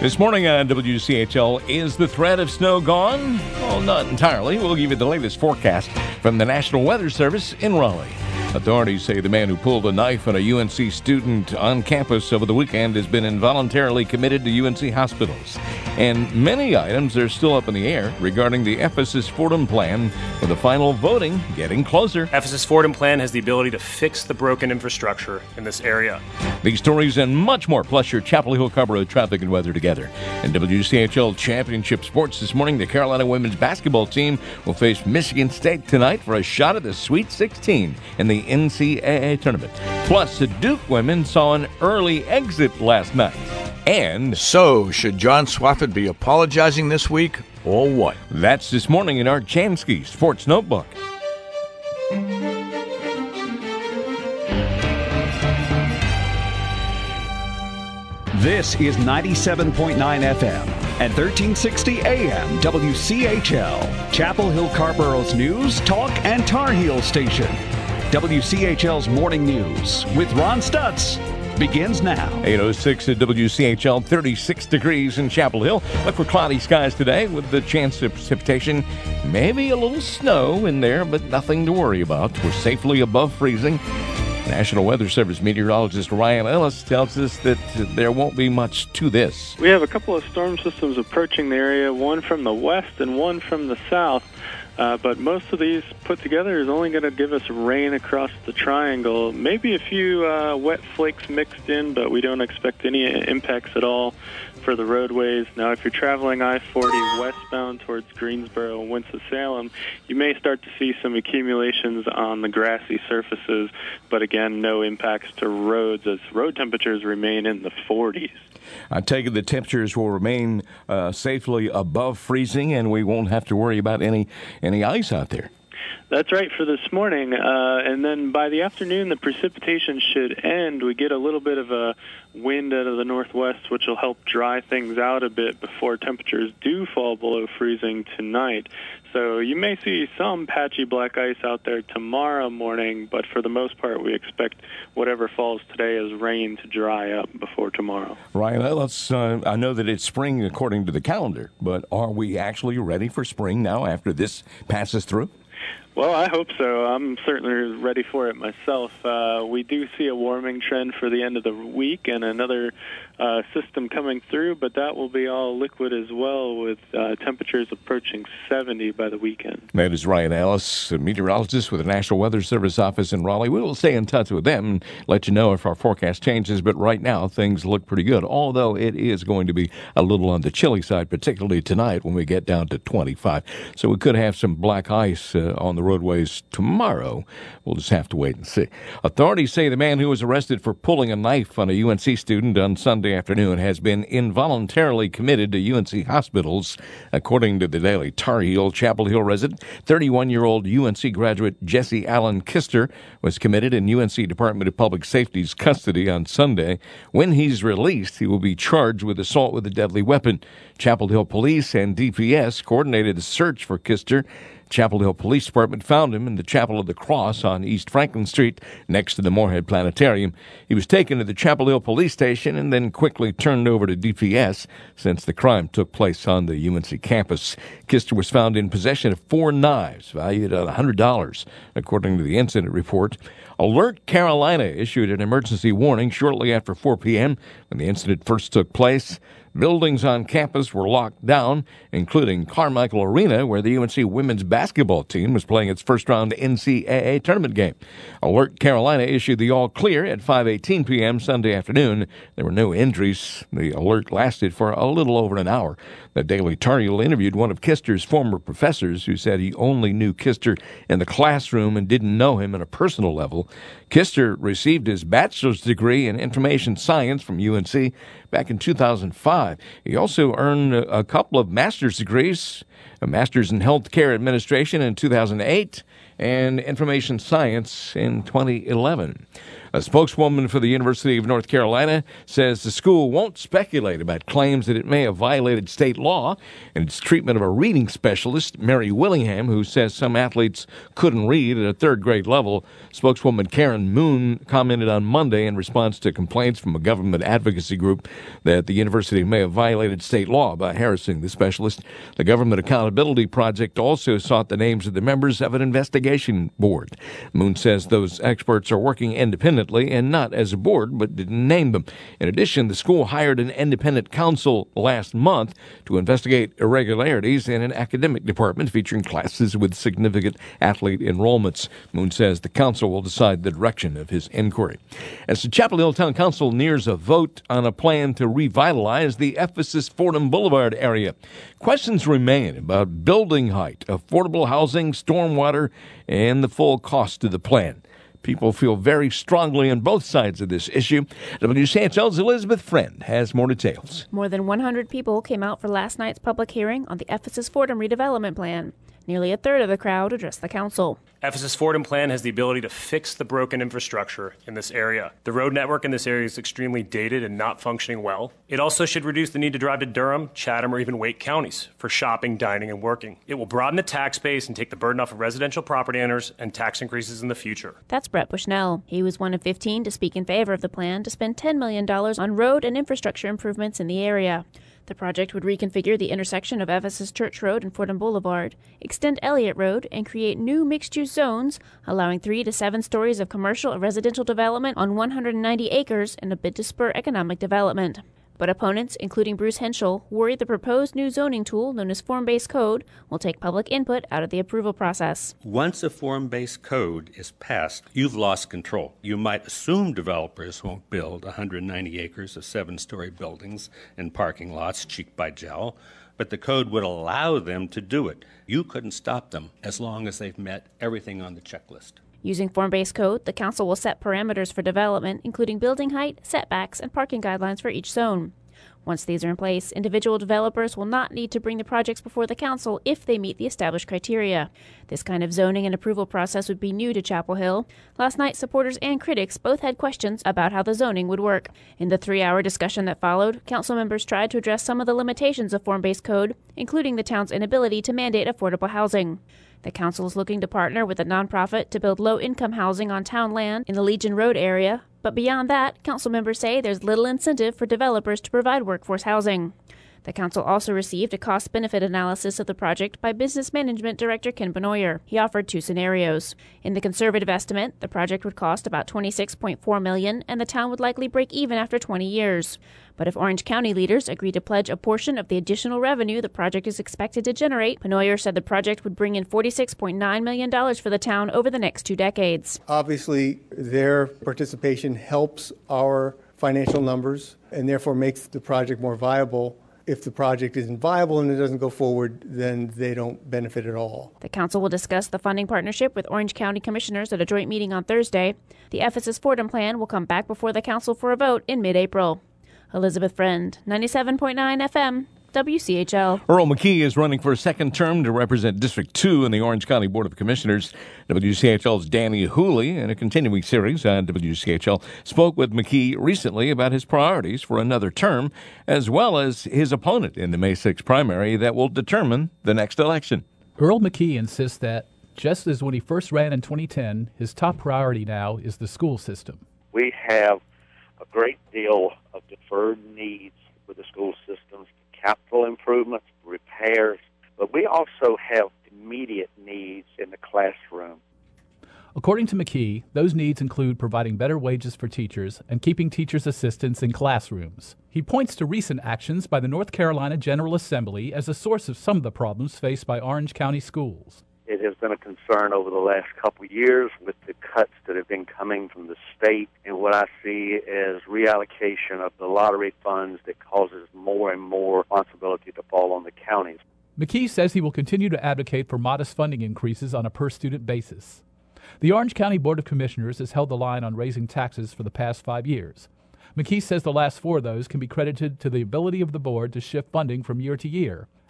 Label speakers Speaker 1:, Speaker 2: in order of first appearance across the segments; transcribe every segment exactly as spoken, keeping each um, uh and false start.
Speaker 1: This morning on W C H L, is the threat of snow gone? Well, not entirely. We'll give you the latest forecast from the National Weather Service in Raleigh. Authorities say the man who pulled a knife on a U N C student on campus over the weekend has been involuntarily committed to U N C hospitals. And many items are still up in the air regarding the Ephesus Fordham plan, with the final voting getting closer.
Speaker 2: Ephesus Fordham plan has the ability to fix the broken infrastructure in this area.
Speaker 1: These stories and much more, plus your Chapel Hill Carver Road traffic and weather together. In W C H L Championship Sports this morning, the Carolina women's basketball team will face Michigan State tonight for a shot at the Sweet sixteen in the N C double A tournament. Plus, the Duke women saw an early exit last night. And
Speaker 3: so, should John Swafford be apologizing this week, or what?
Speaker 1: That's this morning in our Jansky Sports Notebook.
Speaker 4: This is ninety-seven point nine F M and thirteen sixty A M W C H L, Chapel Hill Carborough's news, talk, and Tar Heel station. W C H L's Morning News with Ron Stutz begins now.
Speaker 1: eight oh six at W C H L, thirty-six degrees in Chapel Hill. Look for cloudy skies today with the chance of precipitation. Maybe a little snow in there, but nothing to worry about. We're safely above freezing. National Weather Service meteorologist Ryan Ellis tells us that there won't be much to this.
Speaker 5: We have a couple of storm systems approaching the area, one from the west and one from the south. Uh, but most of these put together is only going to give us rain across the triangle. Maybe a few uh, wet flakes mixed in, but we don't expect any impacts at all for the roadways. Now, if you're traveling I forty westbound towards Greensboro and Winston-Salem, you may start to see some accumulations on the grassy surfaces, but again, no impacts to roads as road temperatures remain in the forties.
Speaker 1: I take it the temperatures will remain uh, safely above freezing, and we won't have to worry about any any ice out there.
Speaker 5: That's right for this morning. Uh, and then by the afternoon, the precipitation should end. We get a little bit of a wind out of the northwest, which will help dry things out a bit before temperatures do fall below freezing tonight. So you may see some patchy black ice out there tomorrow morning, but for the most part, we expect whatever falls today as rain to dry up before tomorrow.
Speaker 1: Ryan, let's, uh, I know that it's spring according to the calendar, but are we actually ready for spring now after this passes through?
Speaker 5: Well, I hope so. I'm certainly ready for it myself. Uh, we do see a warming trend for the end of the week and another uh, system coming through, but that will be all liquid as well, with uh, temperatures approaching seventy by the weekend.
Speaker 1: That is Ryan Ellis, a meteorologist with the National Weather Service office in Raleigh. We will stay in touch with them and let you know if our forecast changes, but right now things look pretty good, although it is going to be a little on the chilly side, particularly tonight when we get down to twenty-five. So we could have some black ice uh, on the roadways tomorrow. We'll just have to wait and see. Authorities say the man who was arrested for pulling a knife on a U N C student on Sunday afternoon has been involuntarily committed to U N C hospitals. According to the Daily Tar Heel, Chapel Hill resident, thirty-one-year-old U N C graduate Jesse Allen Kister was committed in U N C Department of Public Safety's custody on Sunday. When he's released, he will be charged with assault with a deadly weapon. Chapel Hill Police and D P S coordinated the search for Kister. Chapel Hill Police Department found him in the Chapel of the Cross on East Franklin Street next to the Moorhead Planetarium. He was taken to the Chapel Hill Police Station and then quickly turned over to D P S since the crime took place on the U N C campus. Kister was found in possession of four knives valued at one hundred dollars, according to the incident report. Alert Carolina issued an emergency warning shortly after four p.m. when the incident first took place. Buildings on campus were locked down, including Carmichael Arena, where the U N C women's basketball team was playing its first-round N C double A tournament game. Alert Carolina issued the all-clear at five eighteen p.m. Sunday afternoon. There were no injuries. The alert lasted for a little over an hour. The Daily Tar Heel interviewed one of Kister's former professors who said he only knew Kister in the classroom and didn't know him on a personal level. Kister received his bachelor's degree in information science from U N C back in two thousand five. He also earned a, a couple of master's degrees, a master's in healthcare administration in two thousand eight and information science in twenty eleven. A spokeswoman for the University of North Carolina says the school won't speculate about claims that it may have violated state law in its treatment of a reading specialist, Mary Willingham, who says some athletes couldn't read at a third grade level. Spokeswoman Karen Moon commented on Monday in response to complaints from a government advocacy group that the university may have violated state law by harassing the specialist. The Government Accountability Project also sought the names of the members of an investigation board. Moon says those experts are working independently and not as a board, but didn't name them. In addition, the school hired an independent counsel last month to investigate irregularities in an academic department featuring classes with significant athlete enrollments. Moon says the council will decide the direction of his inquiry. As the Chapel Hill Town Council nears a vote on a plan to revitalize the Ephesus Fordham Boulevard area, questions remain about building height, affordable housing, stormwater, and the full cost of the plan. People feel very strongly on both sides of this issue. W C H L's Elizabeth Friend has more details.
Speaker 6: More than one hundred people came out for last night's public hearing on the Ephesus Fordham redevelopment plan. Nearly a third of the crowd addressed the council.
Speaker 2: Ephesus Fordham plan has the ability to fix the broken infrastructure in this area. The road network in this area is extremely dated and not functioning well. It also should reduce the need to drive to Durham, Chatham, or even Wake counties for shopping, dining, and working. It will broaden the tax base and take the burden off of residential property owners and tax increases in the future.
Speaker 6: That's Brett Bushnell. He was one of fifteen to speak in favor of the plan to spend ten million dollars on road and infrastructure improvements in the area. The project would reconfigure the intersection of Ephesus Church Road and Fordham Boulevard, extend Elliott Road, and create new mixed-use zones, allowing three to seven stories of commercial and residential development on one hundred ninety acres in a bid to spur economic development. But opponents, including Bruce Henschel, worry the proposed new zoning tool known as form-based code will take public input out of the approval process.
Speaker 7: Once a form-based code is passed, you've lost control. You might assume developers won't build one hundred ninety acres of seven-story buildings and parking lots cheek by jowl, but the code would allow them to do it. You couldn't stop them as long as they've met everything on the checklist.
Speaker 6: Using form-based code, the council will set parameters for development, including building height, setbacks, and parking guidelines for each zone. Once these are in place, individual developers will not need to bring the projects before the council if they meet the established criteria. This kind of zoning and approval process would be new to Chapel Hill. Last night, supporters and critics both had questions about how the zoning would work. In the three-hour discussion that followed, council members tried to address some of the limitations of form-based code, including the town's inability to mandate affordable housing. The council is looking to partner with a nonprofit to build low-income housing on town land in the Legion Road area, but beyond that, council members say there's little incentive for developers to provide workforce housing. The council also received a cost-benefit analysis of the project by Business Management Director Ken Benoyer. He offered two scenarios. In the conservative estimate, the project would cost about twenty-six point four million dollars, and the town would likely break even after twenty years. But if Orange County leaders agree to pledge a portion of the additional revenue the project is expected to generate, Benoyer said the project would bring in forty-six point nine million dollars for the town over the next two decades.
Speaker 8: Obviously, their participation helps our financial numbers and therefore makes the project more viable. If the project isn't viable and it doesn't go forward, then they don't benefit at all.
Speaker 6: The council will discuss the funding partnership with Orange County commissioners at a joint meeting on Thursday. The Ephesus Fordham plan will come back before the council for a vote in mid-April. Elizabeth Friend, ninety-seven point nine F M, W C H L.
Speaker 1: Earl McKee is running for a second term to represent District two in the Orange County Board of Commissioners. W C H L's Danny Hooley, in a continuing series on W C H L, spoke with McKee recently about his priorities for another term, as well as his opponent in the May sixth primary that will determine the next election.
Speaker 9: Earl McKee insists that, just as when he first ran in twenty ten, his top priority now is the school system.
Speaker 10: We have a great deal of deferred needs with the school systems, capital improvements, repairs, but we also have immediate needs in the classroom.
Speaker 9: According to McKee, those needs include providing better wages for teachers and keeping teachers' assistants in classrooms. He points to recent actions by the North Carolina General Assembly as a source of some of the problems faced by Orange County schools.
Speaker 10: It has been a concern over the last couple of years with the cuts that have been coming from the state, and what I see as reallocation of the lottery funds that causes more and more responsibility to fall on the counties.
Speaker 9: McKee says he will continue to advocate for modest funding increases on a per-student basis. The Orange County Board of Commissioners has held the line on raising taxes for the past five years. McKee says the last four of those can be credited to the ability of the board to shift funding from year to year,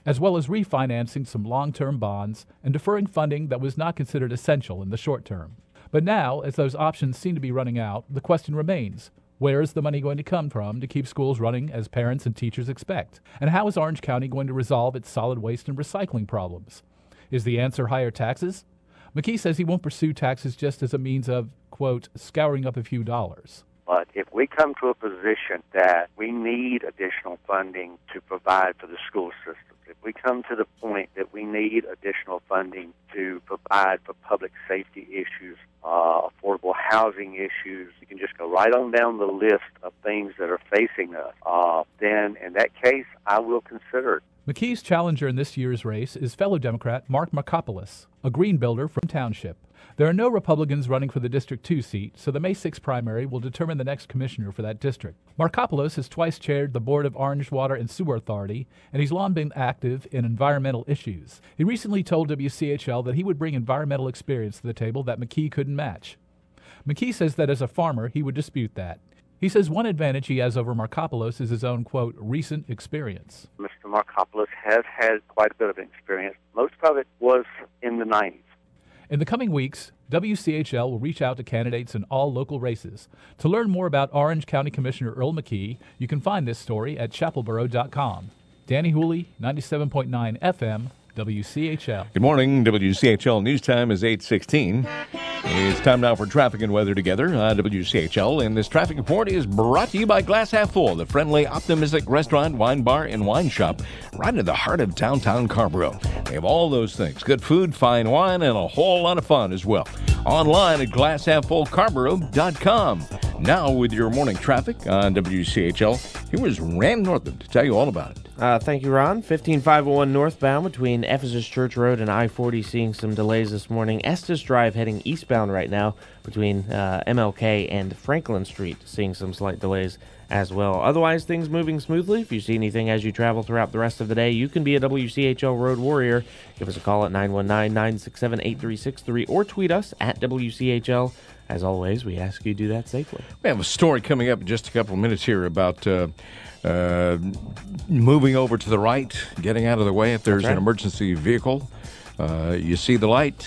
Speaker 9: as well as refinancing some long-term bonds and deferring funding that was not considered essential in the short term. But now, as those options seem to be running out, the question remains, where is the money going to come from to keep schools running as parents and teachers expect? And how is Orange County going to resolve its solid waste and recycling problems? Is the answer higher taxes? McKee says he won't pursue taxes just as a means of, quote, scouring up a few dollars.
Speaker 10: But if we come to a position that we need additional funding to provide for the school systems, if we come to the point that we need additional funding to provide for public safety issues, uh, affordable housing issues, you can just go right on down the list of things that are facing us, uh, then in that case, I will consider it.
Speaker 9: McKee's challenger in this year's race is fellow Democrat Mark Markopoulos, a green builder from Township. There are no Republicans running for the District two seat, so the May sixth primary will determine the next commissioner for that district. Markopoulos has twice chaired the board of Orange Water and Sewer Authority, and he's long been active in environmental issues. He recently told W C H L that he would bring environmental experience to the table that McKee couldn't match. McKee says that as a farmer, he would dispute that. He says one advantage he has over Markopoulos is his own, quote, recent experience.
Speaker 10: Mister Markopoulos has had quite a bit of experience. Most of it was in the nineties.
Speaker 9: In the coming weeks, W C H L will reach out to candidates in all local races. To learn more about Orange County Commissioner Earl McKee, you can find this story at chapelboro dot com. Danny Hooley, ninety-seven point nine F M, W C H L.
Speaker 1: Good morning. W C H L news time is eight sixteen. It's time now for traffic and weather together on W C H L. And this traffic report is brought to you by Glass Half Full, the friendly, optimistic restaurant, wine bar, and wine shop right in the heart of downtown Carrboro. They have all those things. Good food, fine wine, and a whole lot of fun as well. Online at glass half full carboro dot com. Now with your morning traffic on W C H L, here is Rand Northam to tell you all about it.
Speaker 11: Uh, thank you, Ron. fifteen five oh one northbound between Ephesus Church Road and I forty seeing some delays this morning. Estes Drive heading eastbound right now between uh, M L K and Franklin Street seeing some slight delays as well. Otherwise, things moving smoothly. If you see anything as you travel throughout the rest of the day, you can be a W C H L Road Warrior. Give us a call at nine one nine, nine six seven, eight three six three or tweet us at W C H L. As always, we ask you to do that safely.
Speaker 1: We have a story coming up in just a couple of minutes here about uh, uh, moving over to the right, getting out of the way if there's right. an emergency vehicle. Uh, you see the light,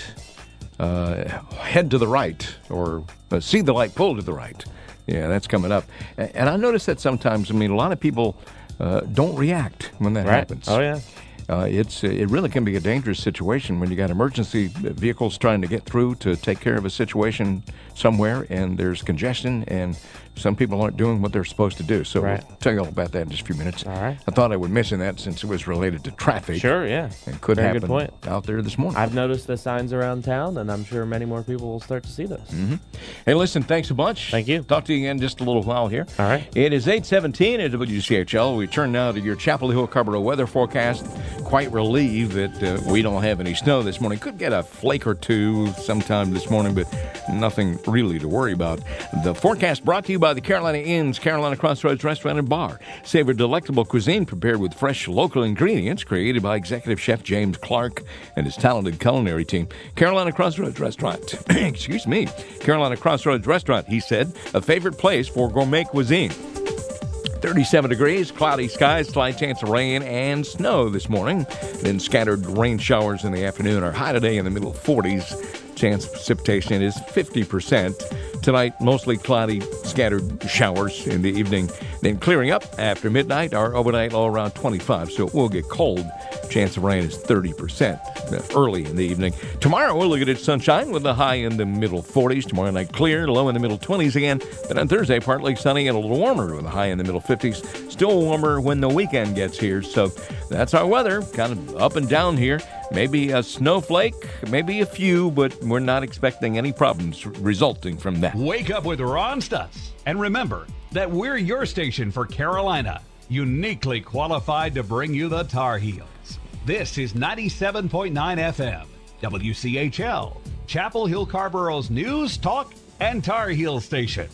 Speaker 1: uh, head to the right, or uh, see the light, pull to the right. Yeah, that's coming up. And I notice that sometimes, I mean, a lot of people uh, don't react when that
Speaker 11: right.
Speaker 1: happens.
Speaker 11: Oh, yeah.
Speaker 1: Uh, it's it really can be a dangerous situation when you got emergency vehicles trying to get through to take care of a situation somewhere, and there's congestion, and some people aren't doing what they're supposed to do. So right. we'll tell you all about that in just a few minutes.
Speaker 11: All right.
Speaker 1: I thought I would mention that since it was related to traffic.
Speaker 11: Sure, yeah.
Speaker 1: It could
Speaker 11: Very
Speaker 1: happen
Speaker 11: good point.
Speaker 1: out there this morning.
Speaker 11: I've noticed the signs around town, and I'm sure many more people will start to see those.
Speaker 1: Mm-hmm. Hey, listen, thanks a bunch.
Speaker 11: Thank you.
Speaker 1: Talk to you again in just a little while here.
Speaker 11: All right.
Speaker 1: It is eight seventeen at W C H L. We turn now to your Chapel Hill Carrboro weather forecast. Quite relieved that uh, we don't have any snow this morning. Could get a flake or two sometime this morning, but nothing really to worry about. The forecast brought to you by the Carolina Inn's Carolina Crossroads Restaurant and Bar. Savor delectable cuisine prepared with fresh local ingredients, created by Executive Chef James Clark and his talented culinary team. Carolina Crossroads Restaurant. Excuse me. Carolina Crossroads Restaurant, he said, a favorite place for gourmet cuisine. thirty-seven degrees, cloudy skies, slight chance of rain and snow this morning. Then scattered rain showers in the afternoon. Our high today in the middle forties. Chance of precipitation is fifty percent. Tonight, mostly cloudy, scattered showers in the evening. Then clearing up after midnight. Our overnight low around twenty-five, so it will get cold. Chance of rain is thirty percent early in the evening. Tomorrow, we'll look at it sunshine with a high in the middle forties. Tomorrow night, clear, low in the middle twenties again. Then on Thursday, partly sunny and a little warmer with a high in the middle fifties. Still warmer when the weekend gets here. So that's our weather, kind of up and down here. Maybe a snowflake, maybe a few, but we're not expecting any problems resulting from that.
Speaker 4: Wake up with Ron Stutz. And remember that we're your station for Carolina, uniquely qualified to bring you the Tar Heels. This is ninety-seven point nine F M, W C H L, Chapel Hill Carboro's news, talk, and Tar Heel station.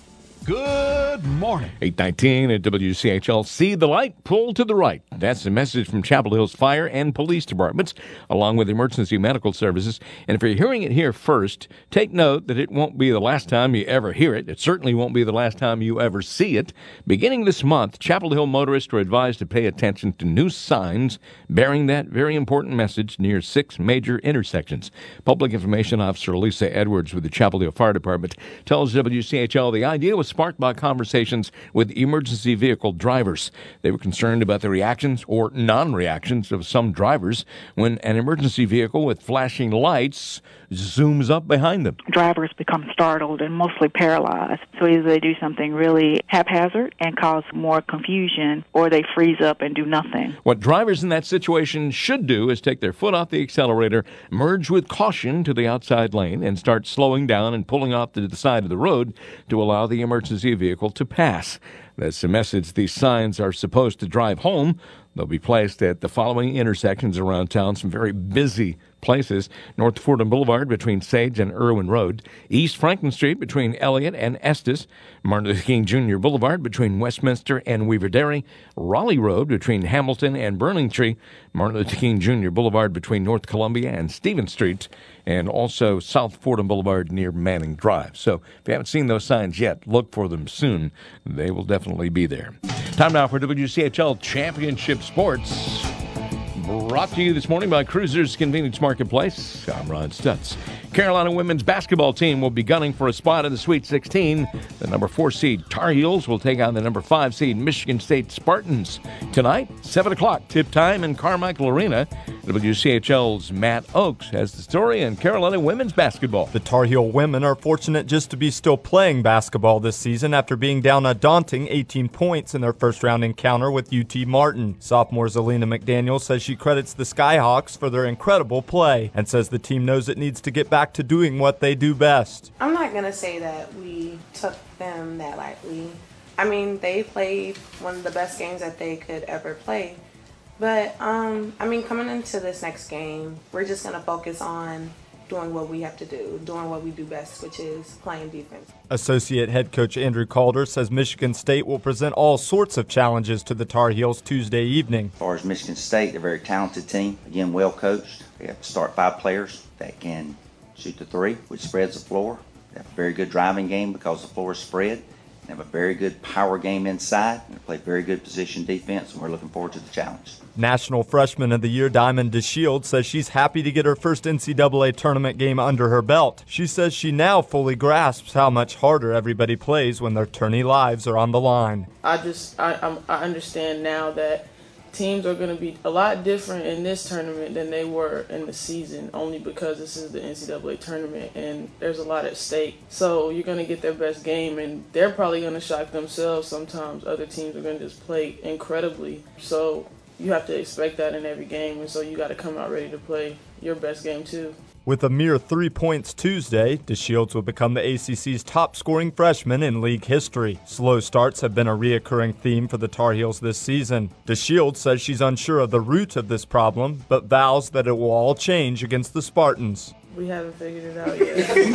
Speaker 12: Good morning.
Speaker 1: eight nineteen at W C H L. See the light, pull to the right. That's the message from Chapel Hill's fire and police departments, along with emergency medical services. And if you're hearing it here first, take note that it won't be the last time you ever hear it. It certainly won't be the last time you ever see it. Beginning this month, Chapel Hill motorists are advised to pay attention to new signs bearing that very important message near six major intersections. Public Information Officer Lisa Edwards with the Chapel Hill Fire Department tells W C H L the idea was sparked by conversations with emergency vehicle drivers. They were concerned about the reactions or non-reactions of some drivers when an emergency vehicle with flashing lights zooms up behind them.
Speaker 13: Drivers become startled and mostly paralyzed. So either they do something really haphazard and cause more confusion, or they freeze up and do nothing.
Speaker 1: What drivers in that situation should do is take their foot off the accelerator, merge with caution to the outside lane, and start slowing down and pulling off to the side of the road to allow the emergency vehicle to pass. That's the message these signs are supposed to drive home. They'll be placed at the following intersections around town, some very busy places: North Fordham Boulevard between Sage and Irwin Road, East Franklin Street between Elliott and Estes, Martin Luther King Junior Boulevard between Westminster and Weaver Dairy, Raleigh Road between Hamilton and Burningtree, Martin Luther King Junior Boulevard between North Columbia and Stevens Street, and also South Fordham Boulevard near Manning Drive. So if you haven't seen those signs yet, look for them soon. They will definitely be there. Time now for W C H L Championship Sports. Brought to you this morning by Cruisers Convenience Marketplace. I'm Ron Stutz. Carolina women's basketball team will be gunning for a spot in the Sweet sixteen. The number four seed Tar Heels will take on the number five seed Michigan State Spartans. Tonight, seven o'clock, tip time in Carmichael Arena. W C H L's Matt Oakes has the story in Carolina women's basketball.
Speaker 14: The Tar Heel women are fortunate just to be still playing basketball this season after being down a daunting eighteen points in their first-round encounter with U T Martin. Sophomore Zelina McDaniel says she credits the Skyhawks for their incredible play and says the team knows it needs to get back to doing what they do best.
Speaker 15: I'm not going to say that we took them that lightly. I mean, they played one of the best games that they could ever play. But, um, I mean, coming into this next game, we're just going to focus on doing what we have to do, doing what we do best, which is playing defense.
Speaker 14: Associate head coach Andrew Calder says Michigan State will present all sorts of challenges to the Tar Heels Tuesday evening.
Speaker 16: As far as Michigan State, they're a very talented team, again, well coached. They have to start five players that can shoot the three, which spreads the floor. They have a very good driving game because the floor is spread. They have a very good power game inside, and they play very good position defense, and we're looking forward to the challenge.
Speaker 14: National Freshman of the Year Diamond DeShield says she's happy to get her first N C double A tournament game under her belt. She says she now fully grasps how much harder everybody plays when their tourney lives are on the line.
Speaker 17: I just I, I'm, I understand now that teams are going to be a lot different in this tournament than they were in the season, only because this is the N C double A tournament and there's a lot at stake. So you're going to get their best game, and they're probably going to shock themselves sometimes. Other teams are going to just play incredibly. So you have to expect that in every game, and so you got to come out ready to play your best game too.
Speaker 14: With a mere three points Tuesday, DeShields will become the A C C's top-scoring freshman in league history. Slow starts have been a reoccurring theme for the Tar Heels this season. DeShields says she's unsure of the root of this problem, but vows that it will all change against the Spartans.
Speaker 17: We haven't figured it out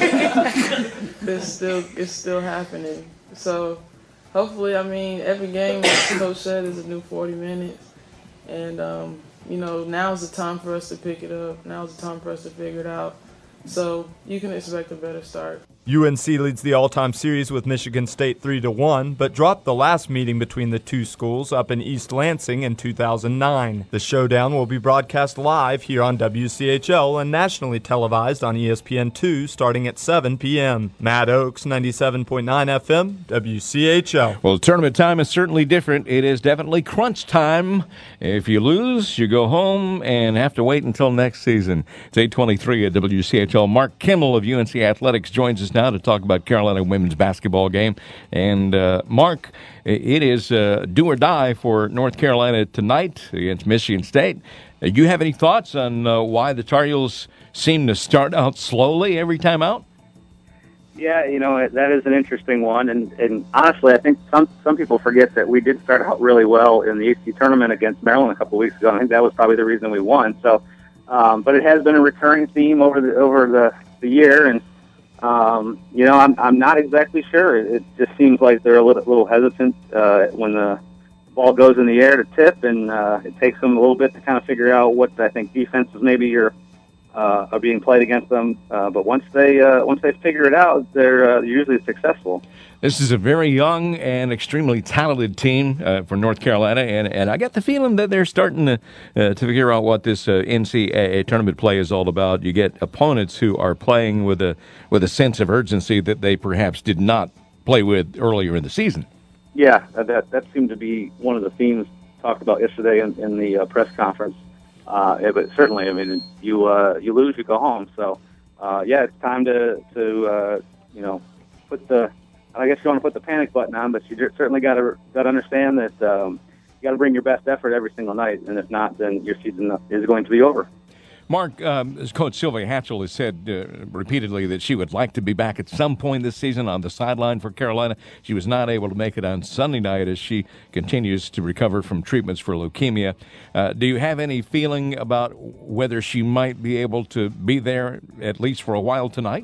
Speaker 17: yet. it's still it's still happening. So hopefully, I mean, every game, like Coach said, is a new forty minutes. And, um, you know, now's the time for us to pick it up. Now's the time for us to figure it out. So you can expect a better start.
Speaker 14: U N C leads the all-time series with Michigan State three to one, but dropped the last meeting between the two schools up in East Lansing in two thousand nine. The showdown will be broadcast live here on W C H L and nationally televised on E S P N two starting at seven p.m. Matt Oakes, ninety-seven point nine F M, W C H L.
Speaker 1: Well, tournament time is certainly different. It is definitely crunch time. If you lose, you go home and have to wait until next season. It's eight twenty-three at W C H L. Mark Kimmel of U N C Athletics joins us now to talk about Carolina women's basketball game. And, uh, Mark, it is uh, do or die for North Carolina tonight against Michigan State. Do you have any thoughts on uh, why the Tar Heels seem to start out slowly every time out?
Speaker 10: Yeah, you know, that is an interesting one. And, and honestly, I think some, some people forget that we did start out really well in the A C C tournament against Maryland a couple weeks ago. I think that was probably the reason we won. So, um, but it has been a recurring theme over the over the, the year, and
Speaker 12: Um, you know, I'm I'm not exactly sure. It just seems like they're a little, little hesitant uh, when the ball goes in the air to tip, and uh, it takes them a little bit to kind of figure out what I think defenses maybe are uh, are being played against them. Uh, but once they uh, once they figure it out, they're uh, usually successful.
Speaker 1: This is a very young and extremely talented team uh, for North Carolina, and, and I got the feeling that they're starting to uh, to figure out what this uh, N C double A tournament play is all about. You get opponents who are playing with a with a sense of urgency that they perhaps did not play with earlier in the season.
Speaker 12: Yeah, that that seemed to be one of the themes talked about yesterday in, in the uh, press conference. Uh, yeah, but certainly, I mean, you uh, you lose, you go home. So, uh, yeah, it's time to to uh, you know put the I guess you want to put the panic button on, but you certainly got to got to understand that um, you got to bring your best effort every single night, and if not, then your season is going to be over.
Speaker 1: Mark, um, as Coach Sylvia Hatchell has said uh, repeatedly that she would like to be back at some point this season on the sideline for Carolina. She was not able to make it on Sunday night as she continues to recover from treatments for leukemia. Uh, do you have any feeling about whether she might be able to be there at least for a while tonight?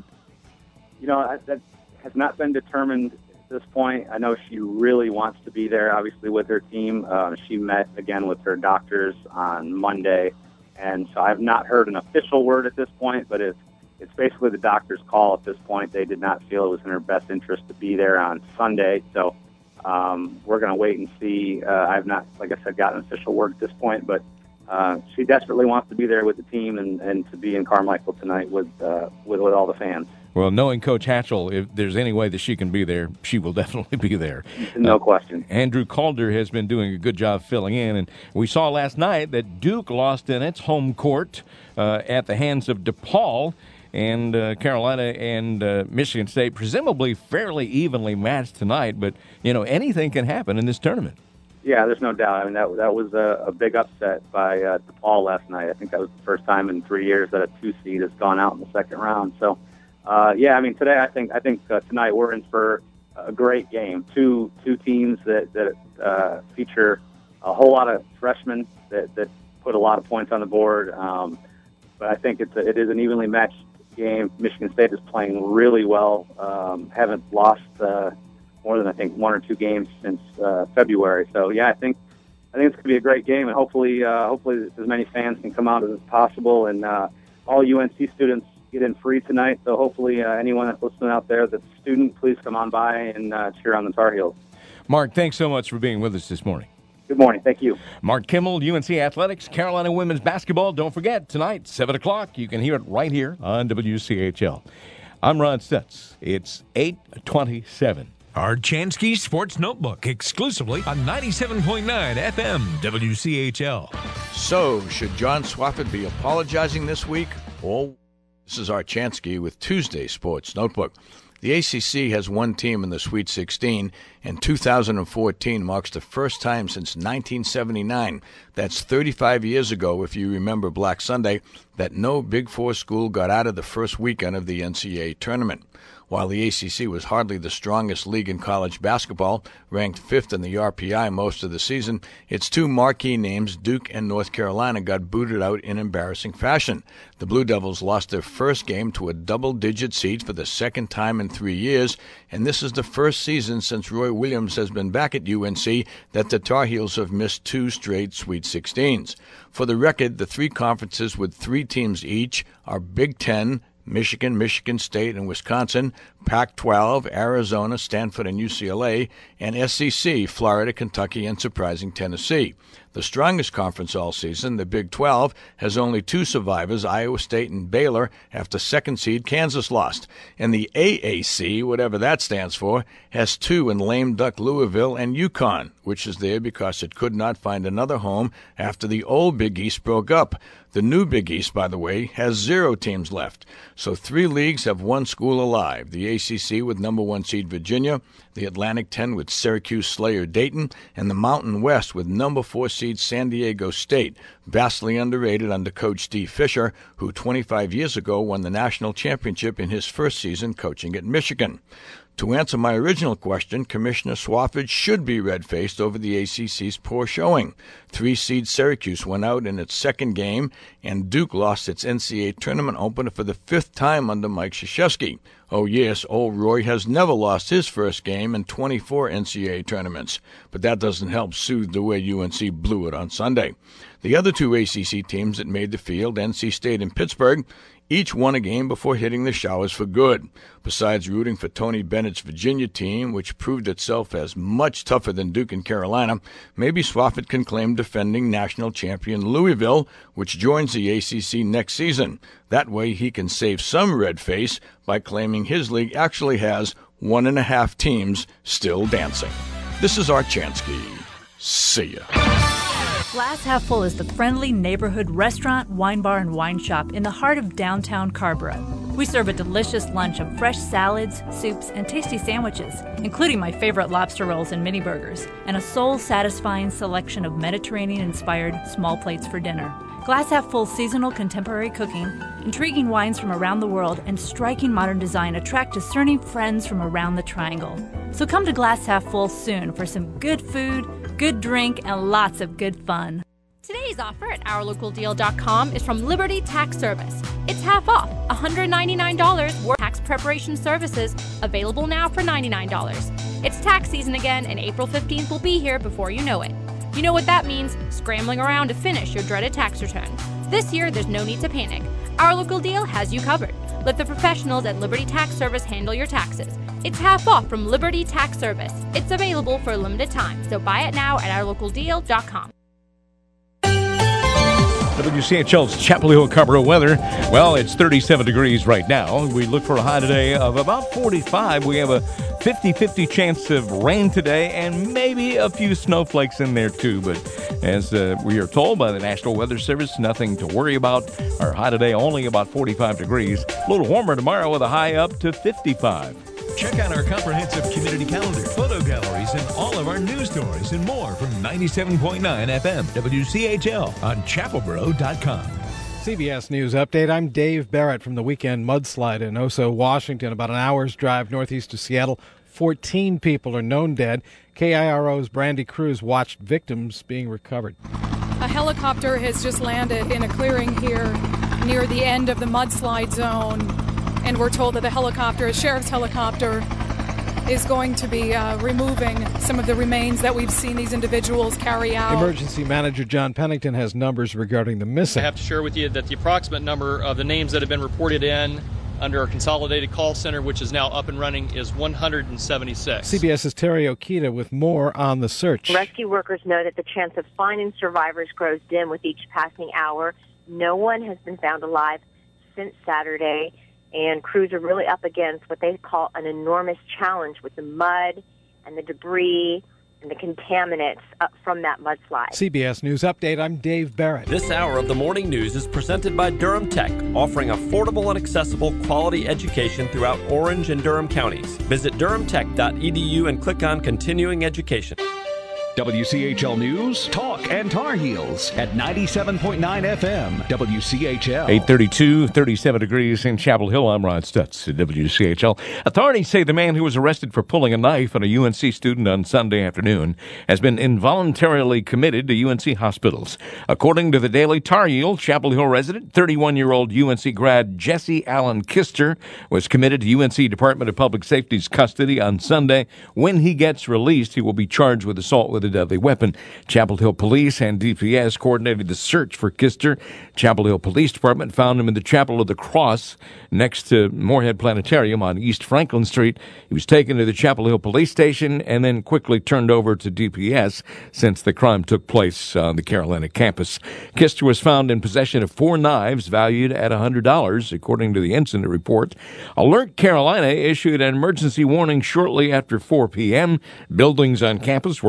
Speaker 12: You know, I, that has not been determined at this point. I know she really wants to be there, obviously, with her team. Uh, she met again with her doctors on Monday. And so I've not heard an official word at this point, but it's, it's basically the doctor's call at this point. They did not feel it was in her best interest to be there on Sunday. So um, we're going to wait and see. Uh, I've not, like I said, gotten an official word at this point, but uh, she desperately wants to be there with the team and, and to be in Carmichael tonight with, uh, with, with all the fans.
Speaker 1: Well, knowing Coach Hatchell, if there's any way that she can be there, she will definitely be there.
Speaker 12: No uh, question.
Speaker 1: Andrew Calder has been doing a good job filling in, and we saw last night that Duke lost in its home court uh, at the hands of DePaul, and uh, Carolina and uh, Michigan State presumably fairly evenly matched tonight, but, you know, anything can happen in this tournament.
Speaker 12: Yeah, there's no doubt. I mean, that that was a, a big upset by uh, DePaul last night. I think that was the first time in three years that a two-seed has gone out in the second round, so... Uh, yeah, I mean, today I think I think uh, tonight we're in for a great game. Two two teams that that uh, feature a whole lot of freshmen that, that put a lot of points on the board. Um, but I think it's a, it is an evenly matched game. Michigan State is playing really well. Um, haven't lost uh, more than I think one or two games since uh, February. So yeah, I think I think it's going to be a great game, and hopefully uh, hopefully as many fans can come out as possible, and uh, all U N C students get in free tonight, so hopefully uh, anyone that's listening out there that's a student, please come on by and uh, cheer on the Tar Heels.
Speaker 1: Mark, thanks so much for being with us this morning.
Speaker 12: Good morning. Thank you.
Speaker 1: Mark Kimmel, U N C Athletics, Carolina Women's Basketball. Don't forget, tonight, seven o'clock, you can hear it right here on W C H L. I'm Ron Stutz. It's eight twenty-seven.
Speaker 18: Our Chansky Sports Notebook, exclusively on ninety-seven point nine F M W C H L.
Speaker 3: So, should John Swafford be apologizing this week? Or this is Archansky with Tuesday Sports Notebook. The A C C has one team in the Sweet sixteen, and two thousand fourteen marks the first time since nineteen seventy-nine. That's thirty-five years ago, if you remember Black Sunday, that no Big Four school got out of the first weekend of the N C double A tournament. While the A C C was hardly the strongest league in college basketball, ranked fifth in the R P I most of the season, its two marquee names, Duke and North Carolina, got booted out in embarrassing fashion. The Blue Devils lost their first game to a double-digit seed for the second time in three years, and this is the first season since Roy Williams has been back at U N C that the Tar Heels have missed two straight Sweet sixteens. For the record, the three conferences with three teams each are Big Ten, Michigan, Michigan State, and Wisconsin, Pac twelve, Arizona, Stanford, and U C L A, and S E C, Florida, Kentucky, and surprising Tennessee. The strongest conference all season, the Big twelve, has only two survivors, Iowa State and Baylor, after second seed Kansas lost. And the A A C, whatever that stands for, has two in lame duck Louisville and UConn, which is there because it could not find another home after the old Big East broke up. The new Big East, by the way, has zero teams left. So three leagues have one school alive. The A C C with number one seed Virginia, the Atlantic ten with Syracuse Slayer Dayton, and the Mountain West with number four seed San Diego State, vastly underrated under coach Steve Fisher, who twenty-five years ago won the national championship in his first season coaching at Michigan. To answer my original question, Commissioner Swafford should be red-faced over the A C C's poor showing. Three-seed Syracuse went out in its second game, and Duke lost its N C double A tournament opener for the fifth time under Mike Krzyzewski. Oh yes, old Roy has never lost his first game in twenty-four N C double A tournaments, but that doesn't help soothe the way U N C blew it on Sunday. The other two A C C teams that made the field, N C State and Pittsburgh, each won a game before hitting the showers for good. Besides rooting for Tony Bennett's Virginia team, which proved itself as much tougher than Duke and Carolina, maybe Swafford can claim defending national champion Louisville, which joins the A C C next season. That way he can save some red face by claiming his league actually has one and a half teams still dancing. This is Art Chansky. See ya.
Speaker 19: Glass Half Full is the friendly neighborhood restaurant, wine bar, and wine shop in the heart of downtown Carrboro. We serve a delicious lunch of fresh salads, soups, and tasty sandwiches, including my favorite lobster rolls and mini burgers, and a soul-satisfying selection of Mediterranean-inspired small plates for dinner. Glass Half Full seasonal contemporary cooking, intriguing wines from around the world, and striking modern design attract discerning friends from around the Triangle. So come to Glass Half Full soon for some good food, good drink, and lots of good fun.
Speaker 20: Today's offer at our local deal dot com is from Liberty Tax Service. It's half off, one hundred ninety-nine dollars worth of tax preparation services, available now for ninety-nine dollars. It's tax season again, and April fifteenth will be here before you know it. You know what that means, scrambling around to finish your dreaded tax return. This year, there's no need to panic. Our local deal has you covered. Let the professionals at Liberty Tax Service handle your taxes. It's half off from Liberty Tax Service. It's available for a limited time, so buy it now at our local deal dot com.
Speaker 1: W C H L's Chapel Hill Carrboro weather. Well, it's thirty-seven degrees right now. We look for a high today of about forty-five. We have a fifty-fifty chance of rain today and maybe a few snowflakes in there too. But as uh, we are told by the National Weather Service, nothing to worry about. Our high today only about forty-five degrees. A little warmer tomorrow with a high up to fifty-five.
Speaker 18: Check out our comprehensive community calendar, photo galleries, and all of our news stories and more from ninety-seven point nine F M W C H L on chapel boro dot com.
Speaker 21: C B S News Update. I'm Dave Barrett from the weekend mudslide in Oso, Washington, about an hour's drive northeast of Seattle. fourteen people are known dead. K I R O's Brandy Cruz watched victims being recovered.
Speaker 22: A helicopter has just landed in a clearing here near the end of the mudslide zone. And we're told that the helicopter, a sheriff's helicopter, is going to be uh, removing some of the remains that we've seen these individuals carry out.
Speaker 21: Emergency Manager John Pennington has numbers regarding the missing.
Speaker 23: I have to share with you that the approximate number of the names that have been reported in under our consolidated call center, which is now up and running, is one hundred seventy-six.
Speaker 21: CBS's Terry Okita with more on the search.
Speaker 24: Rescue workers know that the chance of finding survivors grows dim with each passing hour. No one has been found alive since Saturday. And crews are really up against what they call an enormous challenge with the mud and the debris and the contaminants up from that mudslide.
Speaker 21: C B S News Update, I'm Dave Barrett.
Speaker 25: This hour of the morning news is presented by Durham Tech, offering affordable and accessible quality education throughout Orange and Durham counties. Visit durham tech dot e d u and click on Continuing Education.
Speaker 4: W C H L News, Talk, and Tar Heels at ninety-seven point nine F M, W C H L.
Speaker 1: eight thirty-two, thirty-seven degrees in Chapel Hill. I'm Ron Stutz at W C H L. Authorities say the man who was arrested for pulling a knife on a U N C student on Sunday afternoon has been involuntarily committed to U N C hospitals. According to the Daily Tar Heel, Chapel Hill resident, thirty-one-year-old U N C grad Jesse Allen Kister was committed to U N C Department of Public Safety's custody on Sunday. When he gets released, he will be charged with assault with a deadly weapon. Chapel Hill Police and D P S coordinated the search for Kister. Chapel Hill Police Department found him in the Chapel of the Cross next to Moorhead Planetarium on East Franklin Street. He was taken to the Chapel Hill Police Station and then quickly turned over to D P S since the crime took place on the Carolina campus. Kister was found in possession of four knives valued at one hundred dollars, according to the incident report. Alert Carolina issued an emergency warning shortly after four p.m. Buildings on campus were locked down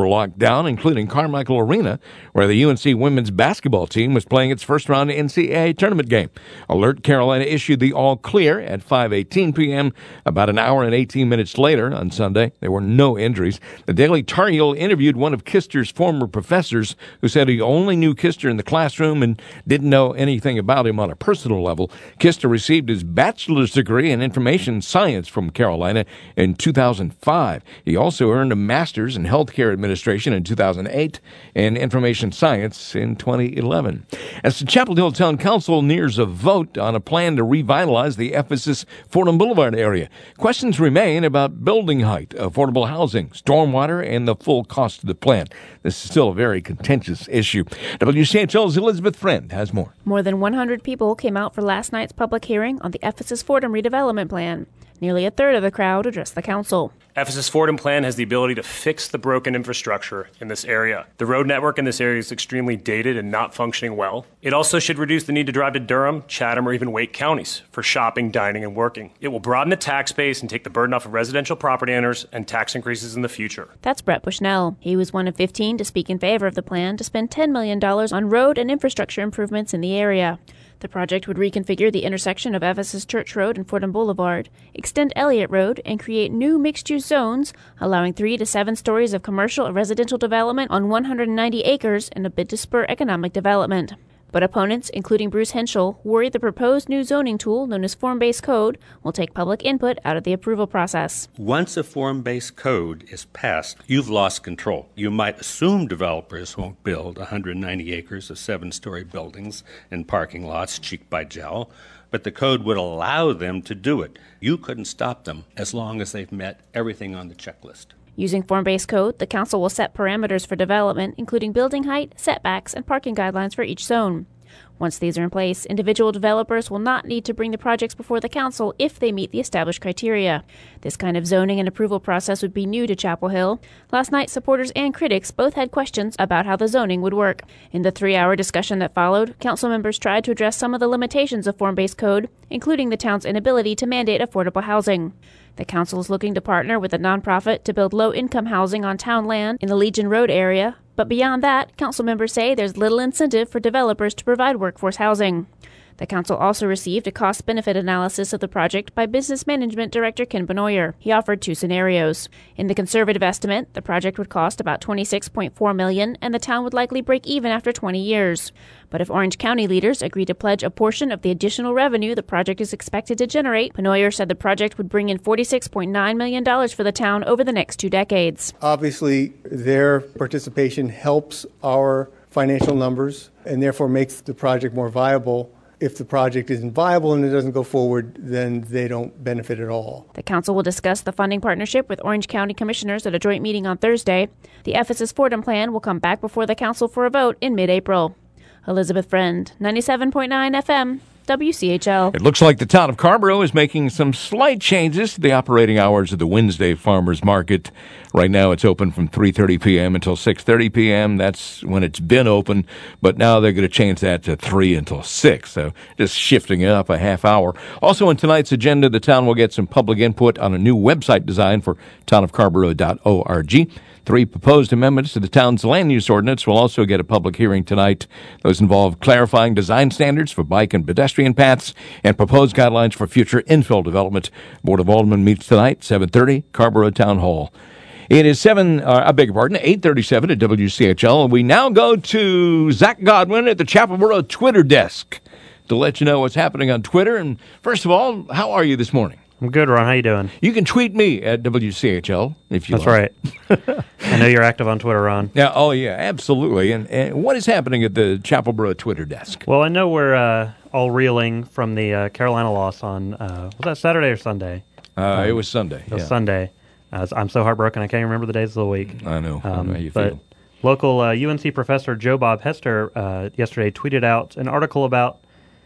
Speaker 1: down, including Carmichael Arena, where the U N C women's basketball team was playing its first-round N C double A tournament game. Alert Carolina issued the all-clear at five eighteen p.m. About an hour and eighteen minutes later on Sunday, there were no injuries. The Daily Tar Heel interviewed one of Kister's former professors who said he only knew Kister in the classroom and didn't know anything about him on a personal level. Kister received his bachelor's degree in information science from Carolina in two thousand five. He also earned a master's in healthcare administration in two thousand eight and information science in twenty eleven. As the Chapel Hill Town Council nears a vote on a plan to revitalize the Ephesus Fordham Boulevard area, questions remain about building height, affordable housing, stormwater, and the full cost of the plan. This is still a very contentious issue. W C H L's Elizabeth Friend has more.
Speaker 2: More than one hundred people came out for last night's public hearing on the Ephesus Fordham redevelopment plan. Nearly a third of the crowd addressed the council.
Speaker 5: Ephesus Fordham plan has the ability to fix the broken infrastructure in this area. The road network in this area is extremely dated and not functioning well. It also should reduce the need to drive to Durham, Chatham, or even Wake counties for shopping, dining, and working. It will broaden the tax base and take the burden off of residential property owners and tax increases in the future.
Speaker 2: That's Brett Bushnell. He was one of fifteen to speak in favor of the plan to spend ten million dollars on road and infrastructure improvements in the area. The project would reconfigure the intersection of Ephesus Church Road and Fordham Boulevard, extend Elliott Road, and create new mixed-use zones, allowing three to seven stories of commercial and residential development on one hundred ninety acres in a bid to spur economic development. But opponents, including Bruce Henschel, worry the proposed new zoning tool, known as form-based code, will take public input out of the approval process.
Speaker 6: Once a form-based code is passed, you've lost control. You might assume developers won't build one hundred ninety acres of seven-story buildings and parking lots cheek by jowl, but the code would allow them to do it. You couldn't stop them as long as they've met everything on the checklist.
Speaker 2: Using form-based code, the council will set parameters for development, including building height, setbacks, and parking guidelines for each zone. Once these are in place, individual developers will not need to bring the projects before the council if they meet the established criteria. This kind of zoning and approval process would be new to Chapel Hill. Last night, supporters and critics both had questions about how the zoning would work. In the three-hour discussion that followed, council members tried to address some of the limitations of form-based code, including the town's inability to mandate affordable housing. The council is looking to partner with a nonprofit to build low-income housing on town land in the Legion Road area, but beyond that, council members say there's little incentive for developers to provide workforce housing. The council also received a cost-benefit analysis of the project by Business Management Director Ken Benoyer. He offered two scenarios. In the conservative estimate, the project would cost about twenty-six point four million dollars, and the town would likely break even after twenty years. But if Orange County leaders agree to pledge a portion of the additional revenue the project is expected to generate, Benoyer said the project would bring in forty-six point nine million dollars for the town over the next two decades.
Speaker 7: Obviously, their participation helps our financial numbers and therefore makes the project more viable. If the project isn't viable and it doesn't go forward, then they don't benefit at all.
Speaker 2: The council will discuss the funding partnership with Orange County commissioners at a joint meeting on Thursday. The Ephesus Fordham plan will come back before the council for a vote in mid-April. Elizabeth Friend, ninety-seven point nine F M, W C H L.
Speaker 1: It looks like the town of Carrboro is making some slight changes to the operating hours of the Wednesday Farmers Market. Right now it's open from three thirty p.m. until six thirty p.m. That's when it's been open, but now they're going to change that to three until six, so just shifting it up a half hour. Also in tonight's agenda, the town will get some public input on a new website design for town of carboro dot org. Three proposed amendments to the town's land use ordinance will also get a public hearing tonight. Those involve clarifying design standards for bike and pedestrian paths and proposed guidelines for future infill development. Board of Aldermen meets tonight, seven thirty, Carrboro Town Hall. It is seven, uh, I beg your pardon, eight thirty-seven at W C H L. And we now go to Zach Godwin at the Chapelboro Twitter desk to let you know what's happening on Twitter. And first of all, how are you this morning?
Speaker 8: I'm good, Ron. How you doing?
Speaker 1: You can tweet me at W C H L if you
Speaker 8: That's
Speaker 1: like.
Speaker 8: right. I know you're active on Twitter, Ron.
Speaker 1: Yeah. Oh, yeah, absolutely. And, and what is happening at the Chapelboro Twitter desk?
Speaker 8: Well, I know we're uh, all reeling from the uh, Carolina loss on, uh, was that Saturday or Sunday?
Speaker 1: Uh, um, it was Sunday.
Speaker 8: It was
Speaker 1: yeah.
Speaker 8: Sunday. Uh, I'm so heartbroken I can't remember the days of the week.
Speaker 1: I know. Um, I know how you
Speaker 8: but
Speaker 1: feel.
Speaker 8: Local uh, U N C professor Joe Bob Hester uh, yesterday tweeted out an article about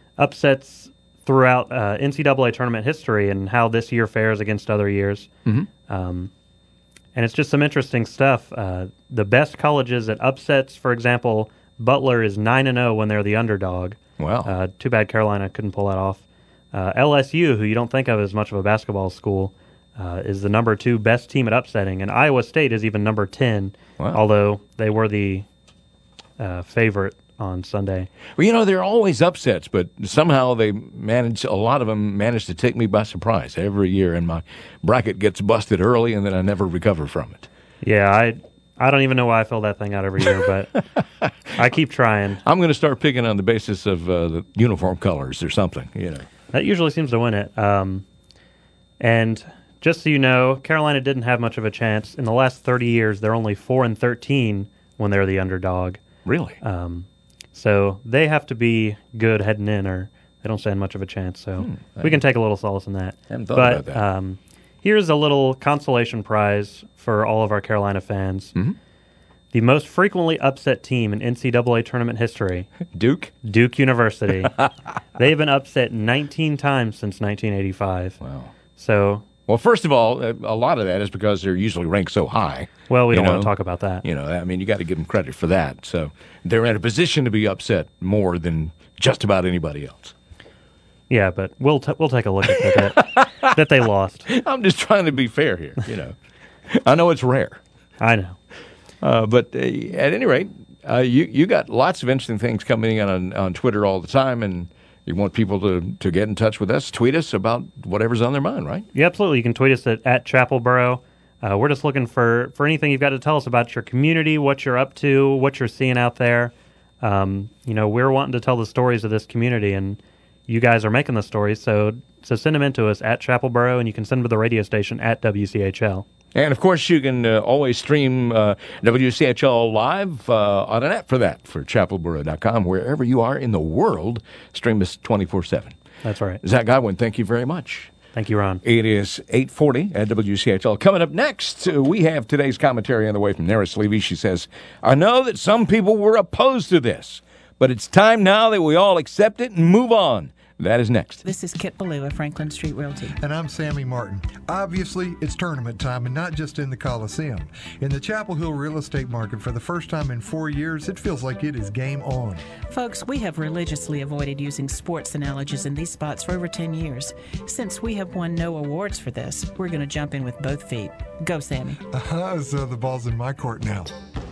Speaker 8: upsets throughout uh, N C double A tournament history and how this year fares against other years.
Speaker 1: Mm-hmm.
Speaker 8: Um, and it's just some interesting stuff. Uh, the best colleges at upsets, for example, Butler is nine and oh when they're the underdog.
Speaker 1: Wow.
Speaker 8: Uh, too bad Carolina couldn't pull that off. Uh, L S U, who you don't think of as much of a basketball school, uh, is the number two best team at upsetting, and Iowa State is even number ten, wow. although they were the uh, favorite on Sunday.
Speaker 1: Well, you know, there are always upsets, but somehow they manage, a lot of them manage to take me by surprise every year, and my bracket gets busted early, and then I never recover from it.
Speaker 8: Yeah, I I don't even know why I fill that thing out every year, but I keep trying.
Speaker 1: I'm going to start picking on the basis of uh, the uniform colors or something, you know.
Speaker 8: That usually seems to win it. Um, and just so you know, Carolina didn't have much of a chance. In the last thirty years, they're only four and thirteen when they're the underdog.
Speaker 1: Really?
Speaker 8: Um, so they have to be good heading in, or they don't stand much of a chance. So hmm, we can take a little solace in that.
Speaker 1: I haven't thought
Speaker 8: but,
Speaker 1: about that.
Speaker 8: Um, here's a little consolation prize for all of our Carolina fans.
Speaker 1: Mm-hmm.
Speaker 8: The most frequently upset team in N C double A tournament history.
Speaker 1: Duke?
Speaker 8: Duke University. They've been upset nineteen times since nineteen eighty-five.
Speaker 1: Wow.
Speaker 8: So,
Speaker 1: well, first of all, a lot of that is because they're usually ranked so high.
Speaker 8: Well, we don't
Speaker 1: know?
Speaker 8: want to talk about that.
Speaker 1: You know, I mean, you got to give them credit for that. So they're in a position to be upset more than just about anybody else.
Speaker 8: Yeah, but we'll t- we'll take a look at that that they lost.
Speaker 1: I'm just trying to be fair here. You know, I know it's rare.
Speaker 8: I know,
Speaker 1: uh, but uh, at any rate, uh, you you got lots of interesting things coming in on on Twitter all the time, and you want people to, to get in touch with us, tweet us about whatever's on their mind, right?
Speaker 8: Yeah, absolutely. You can tweet us at, at Chapelboro. Uh, we're just looking for, for anything you've got to tell us about your community, what you're up to, what you're seeing out there. Um, you know, we're wanting to tell the stories of this community, and you guys are making the stories, so so send them in to us at Chapelboro, and you can send them to the radio station at W C H L.
Speaker 1: And, of course, you can uh, always stream uh, W C H L live uh, on an app for that, for chapelboro dot com. Wherever you are in the world, stream us twenty-four seven.
Speaker 8: That's right.
Speaker 1: Zach Godwin, thank you very much.
Speaker 8: Thank you, Ron.
Speaker 1: It is eight forty at W C H L. Coming up next, uh, we have today's commentary on the way from Neris Levy. She says, I know that some people were opposed to this, but it's time now that we all accept it and move on. That is next.
Speaker 9: This is Kit Ballou of Franklin Street Realty.
Speaker 11: And I'm Sammy Martin. Obviously, it's tournament time, and not just in the Coliseum. In the Chapel Hill real estate market, for the first time in four years, it feels like it is game on.
Speaker 9: Folks, we have religiously avoided using sports analogies in these spots for over ten years. Since we have won no awards for this, we're going to jump in with both feet. Go, Sammy.
Speaker 11: Uh-huh, so the ball's in my court now.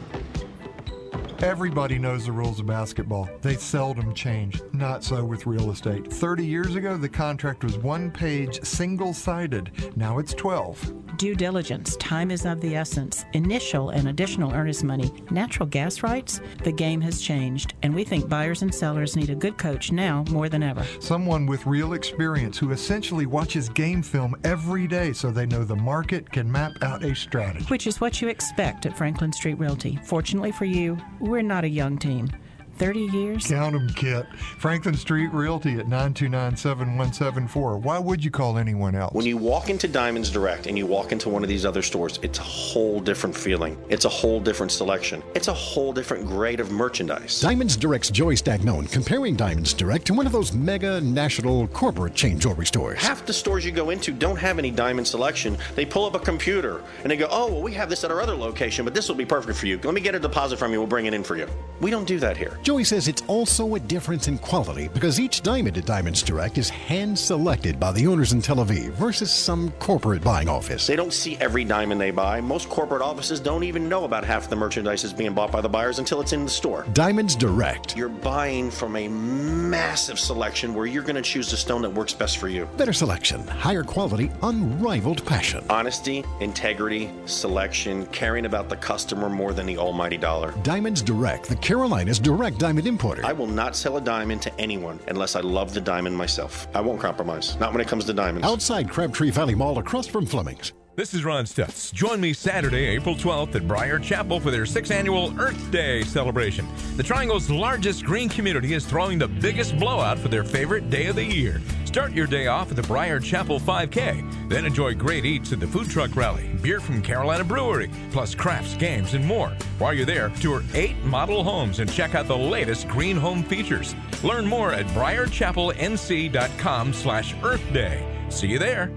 Speaker 11: Everybody knows the rules of basketball. They seldom change. Not so with real estate. thirty years ago, the contract was one page, single-sided. Now it's twelve.
Speaker 9: Due diligence. Time is of the essence. Initial and additional earnest money. Natural gas rights? The game has changed, and we think buyers and sellers need a good coach now more than ever.
Speaker 11: Someone with real experience who essentially watches game film every day so they know the market, can map out a strategy.
Speaker 9: Which is what you expect at Franklin Street Realty. Fortunately for you, we're not a young team. thirty years?
Speaker 11: Count 'em, Kit. Franklin Street Realty at nine two nine, seven one seven four. Why would you call anyone else?
Speaker 13: When you walk into Diamonds Direct and you walk into one of these other stores, it's a whole different feeling. It's a whole different selection. It's a whole different grade of merchandise.
Speaker 15: Diamonds Direct's Joey Stagnone comparing Diamonds Direct to one of those mega national corporate chain jewelry stores.
Speaker 13: Half the stores you go into don't have any diamond selection. They pull up a computer and they go, oh, well, we have this at our other location, but this will be perfect for you. Let me get a deposit from you. We'll bring it in for you. We don't do that here.
Speaker 15: Joey says it's also a difference in quality because each diamond at Diamonds Direct is hand-selected by the owners in Tel Aviv versus some corporate buying office.
Speaker 13: They don't see every diamond they buy. Most corporate offices don't even know about half the merchandise is being bought by the buyers until it's in the store.
Speaker 15: Diamonds Direct.
Speaker 13: You're buying from a massive selection where you're going to choose the stone that works best for you.
Speaker 15: Better selection, higher quality, unrivaled passion.
Speaker 13: Honesty, integrity, selection, caring about the customer more than the almighty dollar.
Speaker 15: Diamonds Direct, the Carolinas direct diamond importer.
Speaker 13: I will not sell a diamond to anyone unless I love the diamond myself. I won't compromise. Not when it comes to diamonds.
Speaker 15: Outside Crabtree Valley Mall across from Fleming's.
Speaker 18: This is Ron Stutz. Join me Saturday, April twelfth at Briar Chapel for their sixth annual Earth Day celebration. The Triangle's largest green community is throwing the biggest blowout for their favorite day of the year. Start your day off at the Briar Chapel five K. Then enjoy great eats at the food truck rally, beer from Carolina Brewery, plus crafts, games, and more. While you're there, tour eight model homes and check out the latest green home features. Learn more at briar chapel n c dot com slash Earth Day. See you there.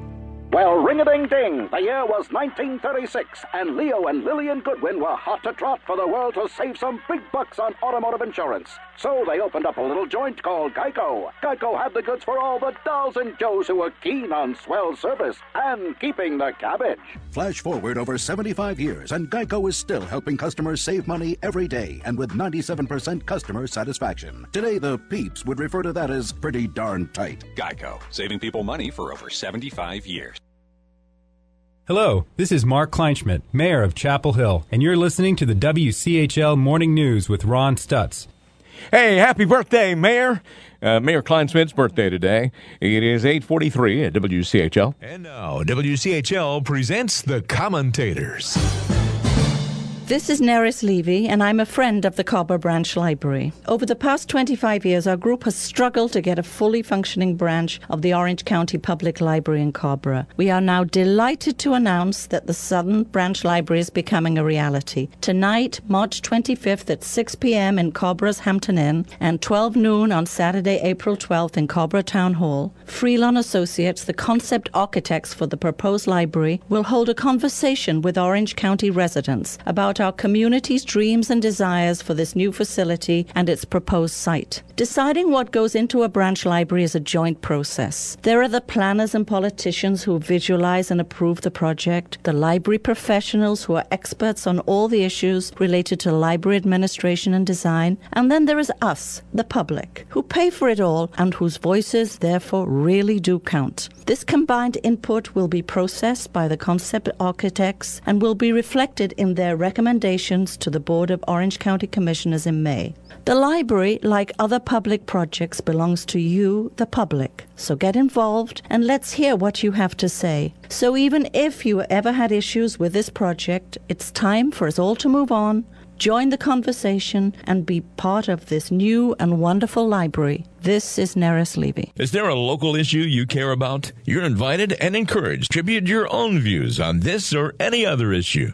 Speaker 10: Well, ring-a-ding-ding, the year was nineteen thirty-six, and Leo and Lillian Goodwin were hot to trot for the world to save some big bucks on automotive insurance. So they opened up a little joint called Geico. Geico had the goods for all the dolls and Joes who were keen on swell service and keeping the cabbage.
Speaker 12: Flash forward over seventy-five years, and Geico is still helping customers save money every day and with ninety-seven percent customer satisfaction. Today, the peeps would refer to that as pretty darn tight.
Speaker 14: Geico, saving people money for over seventy-five years.
Speaker 16: Hello, this is Mark Kleinschmidt, Mayor of Chapel Hill, and you're listening to the W C H L Morning News with Ron Stutz.
Speaker 1: Hey, happy birthday, Mayor. Uh, Mayor Kleinschmidt's birthday today. It is eight forty-three at W C H L.
Speaker 18: And now, W C H L presents The Commentators.
Speaker 17: This is Neris Levy, and I'm a friend of the Cobra Branch Library. Over the past twenty-five years, our group has struggled to get a fully functioning branch of the Orange County Public Library in Cobra. We are now delighted to announce that the Southern Branch Library is becoming a reality. Tonight, March twenty-fifth at six p.m. in Cobra's Hampton Inn and twelve noon on Saturday, April twelfth in Cobra Town Hall, Freelon Associates, the concept architects for the proposed library, will hold a conversation with Orange County residents about our community's dreams and desires for this new facility and its proposed site. Deciding what goes into a branch library is a joint process. There are the planners and politicians who visualize and approve the project, the library professionals who are experts on all the issues related to library administration and design, and then there is us, the public, who pay for it all and whose voices therefore really do count. This combined input will be processed by the concept architects and will be reflected in their recommendations to the Board of Orange County Commissioners in May. The library, like other public projects, belongs to you, the public. So get involved and let's hear what you have to say. So even if you ever had issues with this project, it's time for us all to move on, join the conversation, and be part of this new and wonderful library. This is Neris Levy.
Speaker 18: Is there a local issue you care about? You're invited and encouraged to contribute your own views on this or any other issue.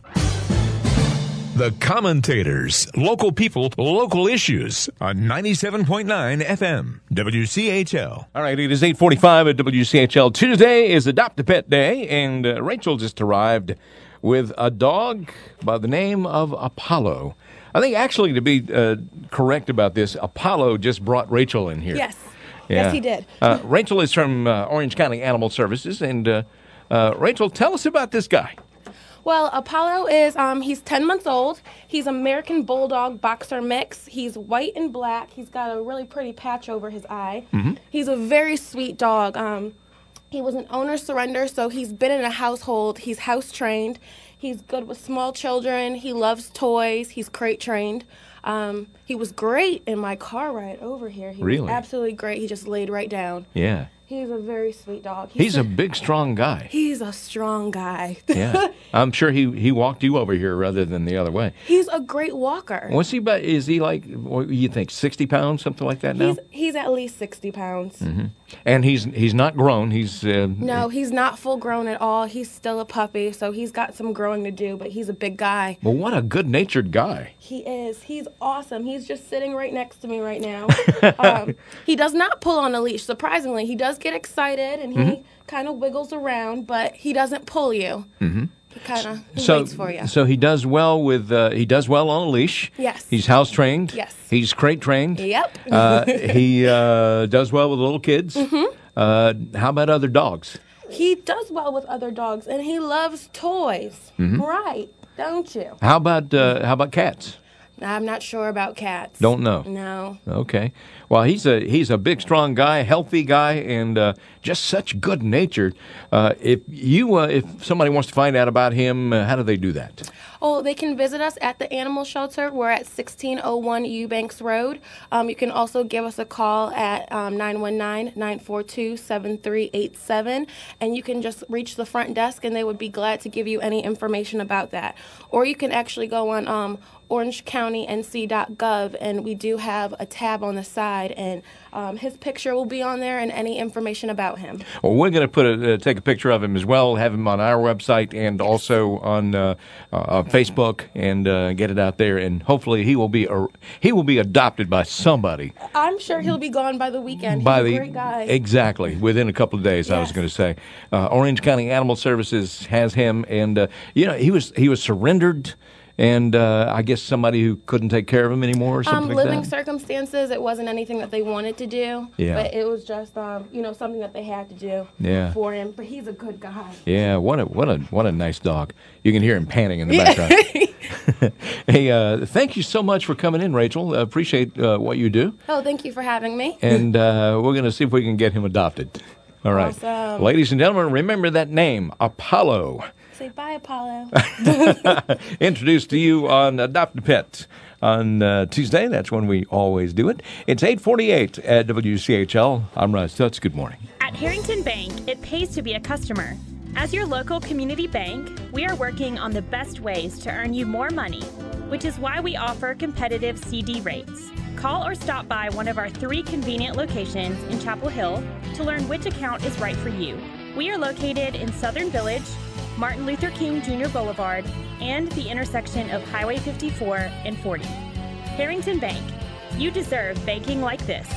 Speaker 18: The Commentators, local people, local issues on ninety-seven point nine F M, W C H L.
Speaker 1: All right, it is eight forty-five at W C H L. Tuesday is Adopt a Pet Day, and uh, Rachel just arrived with a dog by the name of Apollo. I think actually, to be uh, correct about this, Apollo just brought Rachel in here.
Speaker 26: Yes.
Speaker 1: Yeah.
Speaker 26: Yes, he did.
Speaker 1: uh, Rachel is from uh, Orange County Animal Services, and uh, uh, Rachel, tell us about this guy.
Speaker 26: Well, Apollo is, um, he's ten months old. He's American Bulldog Boxer Mix. He's white and black. He's got a really pretty patch over his eye.
Speaker 27: Mm-hmm.
Speaker 26: He's a very sweet dog. Um, he was an owner surrender, so he's been in a household. He's house trained. He's good with small children. He loves toys. He's crate trained. Um, he was great in my car ride over here. He
Speaker 1: Really?
Speaker 26: was absolutely great. He just laid right down.
Speaker 1: Yeah.
Speaker 26: He's a very sweet dog.
Speaker 1: He's a big, strong guy.
Speaker 26: He's a strong guy.
Speaker 1: Yeah. I'm sure he, he walked you over here rather than the other way.
Speaker 26: He's a great walker.
Speaker 1: What's he about? Is he like, what do you think, sixty pounds, something like that now?
Speaker 26: He's he's at least sixty pounds.
Speaker 1: Mm-hmm. And he's he's not grown. He's uh,
Speaker 26: No, he's not full grown at all. He's still a puppy, so he's got some growing to do, but he's a big guy.
Speaker 1: Well, what a good-natured guy.
Speaker 26: He is. He's awesome. He's just sitting right next to me right now. um, he does not pull on a leash, surprisingly. He does get excited, and he
Speaker 1: Mhm.
Speaker 26: kind of wiggles around, but he doesn't pull you.
Speaker 1: Mm-hmm.
Speaker 26: He kind of he
Speaker 1: So,
Speaker 26: waits for you.
Speaker 1: so he does well with uh, he does well on a leash.
Speaker 26: Yes.
Speaker 1: He's house trained.
Speaker 26: Yes.
Speaker 1: He's crate trained.
Speaker 26: Yep.
Speaker 1: uh, he uh, does well with little kids.
Speaker 26: Mhm.
Speaker 1: Uh, how about other dogs?
Speaker 26: He does well with other dogs, and he loves toys.
Speaker 1: Mhm.
Speaker 26: Right, don't you?
Speaker 1: How about uh, how about cats?
Speaker 26: I'm not sure about cats.
Speaker 1: Don't know.
Speaker 26: No.
Speaker 1: Okay. Well, he's a he's a big, strong guy, healthy guy, and uh, just such good natured. Uh, if you uh, if somebody wants to find out about him, uh, how do they do that?
Speaker 26: Oh, they can visit us at the animal shelter. We're at sixteen oh one Eubanks Road. Um, you can also give us a call at um, nine one nine, nine four two, seven three eight seven, and you can just reach the front desk, and they would be glad to give you any information about that. Or you can actually go on um, orange county n c dot gov, and we do have a tab on the side, and um, his picture will be on there and any information about him.
Speaker 1: Well, we're going to put a, uh, take a picture of him as well, have him on our website, and also on uh, uh, Facebook and uh, get it out there, and hopefully he will be a, he will be adopted by somebody.
Speaker 26: I'm sure he'll be gone by the weekend. He's
Speaker 1: By
Speaker 26: a
Speaker 1: the
Speaker 26: great guy.
Speaker 1: exactly within a couple of days, I was
Speaker 26: Yes.
Speaker 1: going to say. Uh, Orange County Animal Services has him, and uh, you know he was he was surrendered. And uh, I guess somebody who couldn't take care of him anymore or something
Speaker 26: Um,
Speaker 1: like
Speaker 26: living
Speaker 1: that?
Speaker 26: circumstances, it wasn't anything that they wanted to do.
Speaker 1: Yeah.
Speaker 26: But it was just, um, you know, something that they had to do
Speaker 1: Yeah.
Speaker 26: for him. But he's a good guy.
Speaker 1: Yeah, what a what a what a nice dog. You can hear him panting in the background. Hey, uh, thank you so much for coming in, Rachel. Uh, appreciate uh, what you do.
Speaker 26: Oh, thank you for having me.
Speaker 1: And uh, we're going to see if we can get him adopted. All right.
Speaker 26: Awesome.
Speaker 1: Ladies and gentlemen, remember that name, Apollo.
Speaker 26: Say bye, Apollo.
Speaker 1: Introduced to you on Adopt a Pet on uh, Tuesday. That's when we always do it. It's eight forty-eight at W C H L. I'm Russ Tutz. Good morning.
Speaker 3: At Harrington Bank, it pays to be a customer. As your local community bank, we are working on the best ways to earn you more money, which is why we offer competitive C D rates. Call or stop by one of our three convenient locations in Chapel Hill to learn which account is right for you. We are located in Southern Village, Martin Luther King Junior Boulevard, and the intersection of Highway fifty-four and forty. Harrington Bank, you deserve banking like this.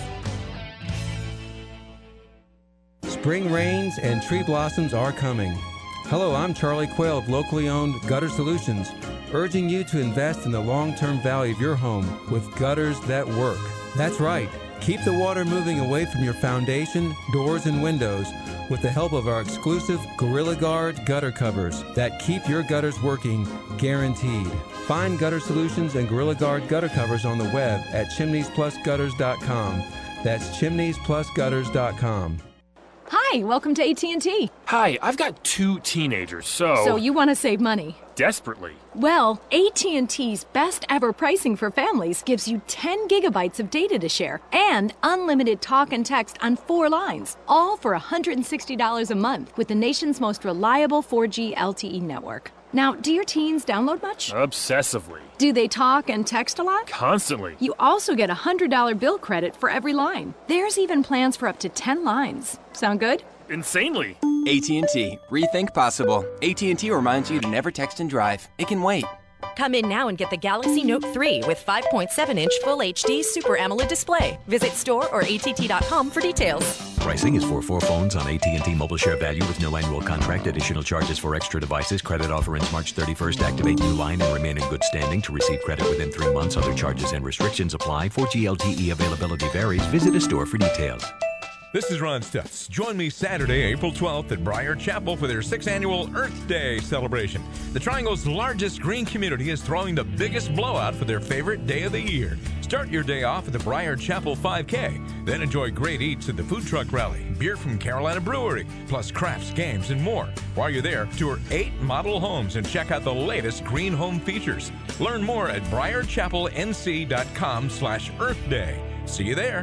Speaker 19: Spring rains and tree blossoms are coming. Hello, I'm Charlie Quayle of locally owned Gutter Solutions, urging you to invest in the long-term value of your home with gutters that work. That's right. Keep the water moving away from your foundation, doors, and windows with the help of our exclusive Gorilla Guard gutter covers that keep your gutters working, guaranteed. Find Gutter Solutions and Gorilla Guard gutter covers on the web at chimneys plus gutters dot com. That's chimneys plus gutters dot com.
Speaker 20: Hi, welcome to A T and T.
Speaker 22: Hi, I've got two teenagers, so...
Speaker 20: So you want to save money?
Speaker 22: Desperately.
Speaker 20: Well, A T and T's best ever pricing for families gives you ten gigabytes of data to share and unlimited talk and text on four lines, all for one hundred sixty dollars a month with the nation's most reliable four G L T E network. Now, do your teens download much?
Speaker 22: Obsessively.
Speaker 20: Do they talk and text a lot?
Speaker 22: Constantly.
Speaker 20: You also get a one hundred dollars bill credit for every line. There's even plans for up to ten lines. Sound good?
Speaker 22: Insanely.
Speaker 23: A T and T. Rethink possible. A T and T reminds you to never text and drive. It can wait.
Speaker 24: Come in now and get the Galaxy Note three with five point seven inch Full H D Super AMOLED display. Visit store or A T T dot com for details.
Speaker 27: Pricing is for four phones on A T and T Mobile Share Value with no annual contract. Additional charges for extra devices. Credit offer ends March thirty-first. Activate new line and remain in good standing to receive credit within three months. Other charges and restrictions apply. four G L T E availability varies. Visit a store for details.
Speaker 18: This is Ron Stutz. Join me Saturday, April twelfth at Briar Chapel for their sixth annual Earth Day celebration. The Triangle's largest green community is throwing the biggest blowout for their favorite day of the year. Start your day off at the Briar Chapel five K. Then enjoy great eats at the food truck rally, beer from Carolina Brewery, plus crafts, games, and more. While you're there, tour eight model homes and check out the latest green home features. Learn more at briar chapel n c dot com slash Earth Day. See you there.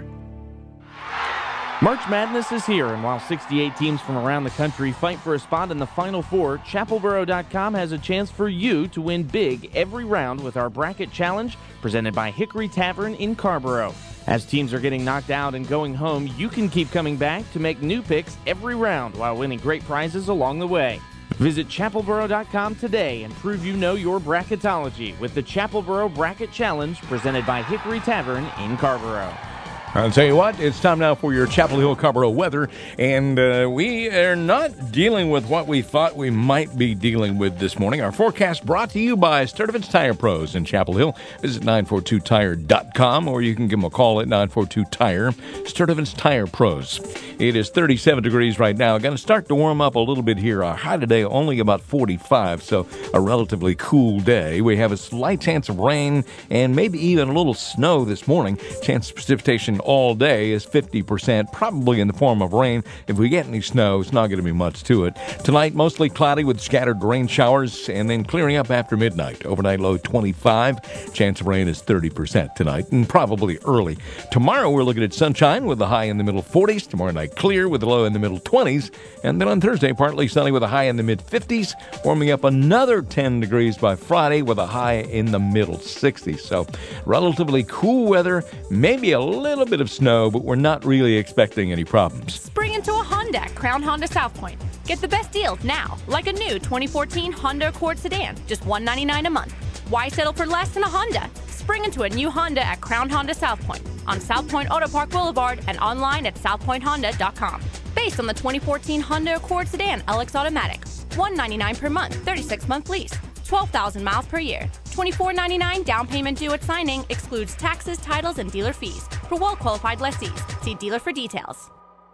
Speaker 28: March Madness is here, and while sixty-eight teams from around the country fight for a spot in the Final Four, chapel boro dot com has a chance for you to win big every round with our Bracket Challenge presented by Hickory Tavern in Carrboro. As teams are getting knocked out and going home, you can keep coming back to make new picks every round while winning great prizes along the way. Visit chapel boro dot com today and prove you know your bracketology with the Chapel Boro Bracket Challenge presented by Hickory Tavern in Carrboro.
Speaker 1: I'll tell you what, it's time now for your Chapel Hill Carrboro weather, and uh, we are not dealing with what we thought we might be dealing with this morning. Our forecast brought to you by Sturtevant's Tire Pros in Chapel Hill. Visit nine four two tire dot com, or you can give them a call at nine four two tire. Sturtevant's Tire Pros. It is thirty-seven degrees right now. Going to start to warm up a little bit here. Our high today only about forty-five, so a relatively cool day. We have a slight chance of rain and maybe even a little snow this morning. Chance of precipitation all day is fifty percent, probably in the form of rain. If we get any snow, it's not going to be much to it. Tonight, mostly cloudy with scattered rain showers and then clearing up after midnight. Overnight low twenty-five. Chance of rain is thirty percent tonight and probably early. Tomorrow, we're looking at sunshine with a high in the middle forties. Tomorrow night, clear with a low in the middle twenties. And then on Thursday, partly sunny with a high in the mid fifties. Warming up another ten degrees by Friday with a high in the middle sixties. So relatively cool weather, maybe a little bit of snow, but we're not really expecting any problems.
Speaker 29: Spring into a Honda at Crown Honda South Point.
Speaker 2: Get the best deals now, like a new twenty fourteen Honda Accord sedan, just one hundred ninety-nine dollars a month. Why settle for less than a Honda? Spring into a new Honda at Crown Honda South Point, on South Point Auto Park Boulevard, and online at south point honda dot com. Based on the twenty fourteen Honda Accord sedan L X Automatic, one hundred ninety-nine dollars per month, thirty-six month lease, twelve thousand miles per year. twenty-four ninety-nine down payment due at signing, excludes taxes, titles, and dealer fees. For well-qualified lessees, see dealer for details.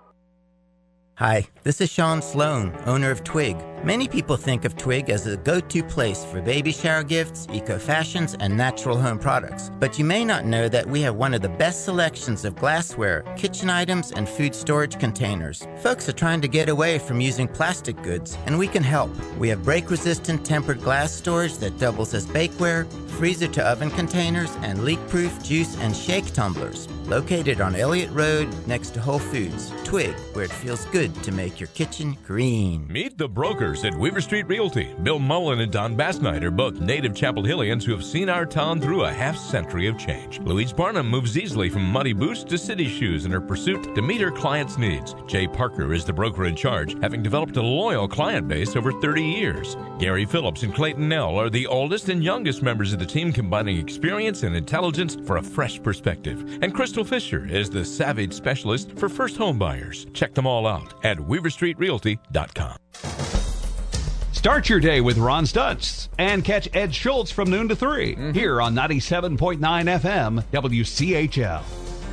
Speaker 4: Hi, this is Sean Sloan, owner of Twig. Many people think of Twig as a go-to place for baby shower gifts, eco-fashions, and natural home products. But you may not know that we have one of the best selections of glassware, kitchen items, and food storage containers. Folks are trying to get away from using plastic goods, and we can help. We have break-resistant tempered glass storage that doubles as bakeware, freezer-to-oven containers, and leak-proof juice and shake tumblers. Located on Elliott Road next to Whole Foods. Twig, where it feels good to make your kitchen green.
Speaker 18: Meet the brokers at Weaver Street Realty. Bill Mullen and Don Bassnight are both native Chapel Hillians who have seen our town through a half century of change. Louise Barnum moves easily from muddy boots to city shoes in her pursuit to meet her clients' needs. Jay Parker is the broker in charge, having developed a loyal client base over thirty years. Gary Phillips and Clayton Nell are the oldest and youngest members of the team, combining experience and intelligence for a fresh perspective. And Crystal Fisher is the Savage specialist for first home buyers. Check them all out at weaver street realty dot com.
Speaker 5: Start your day with Ron Stutz and catch Ed Schultz from noon to three mm-hmm. here on ninety-seven point nine F M W C H L.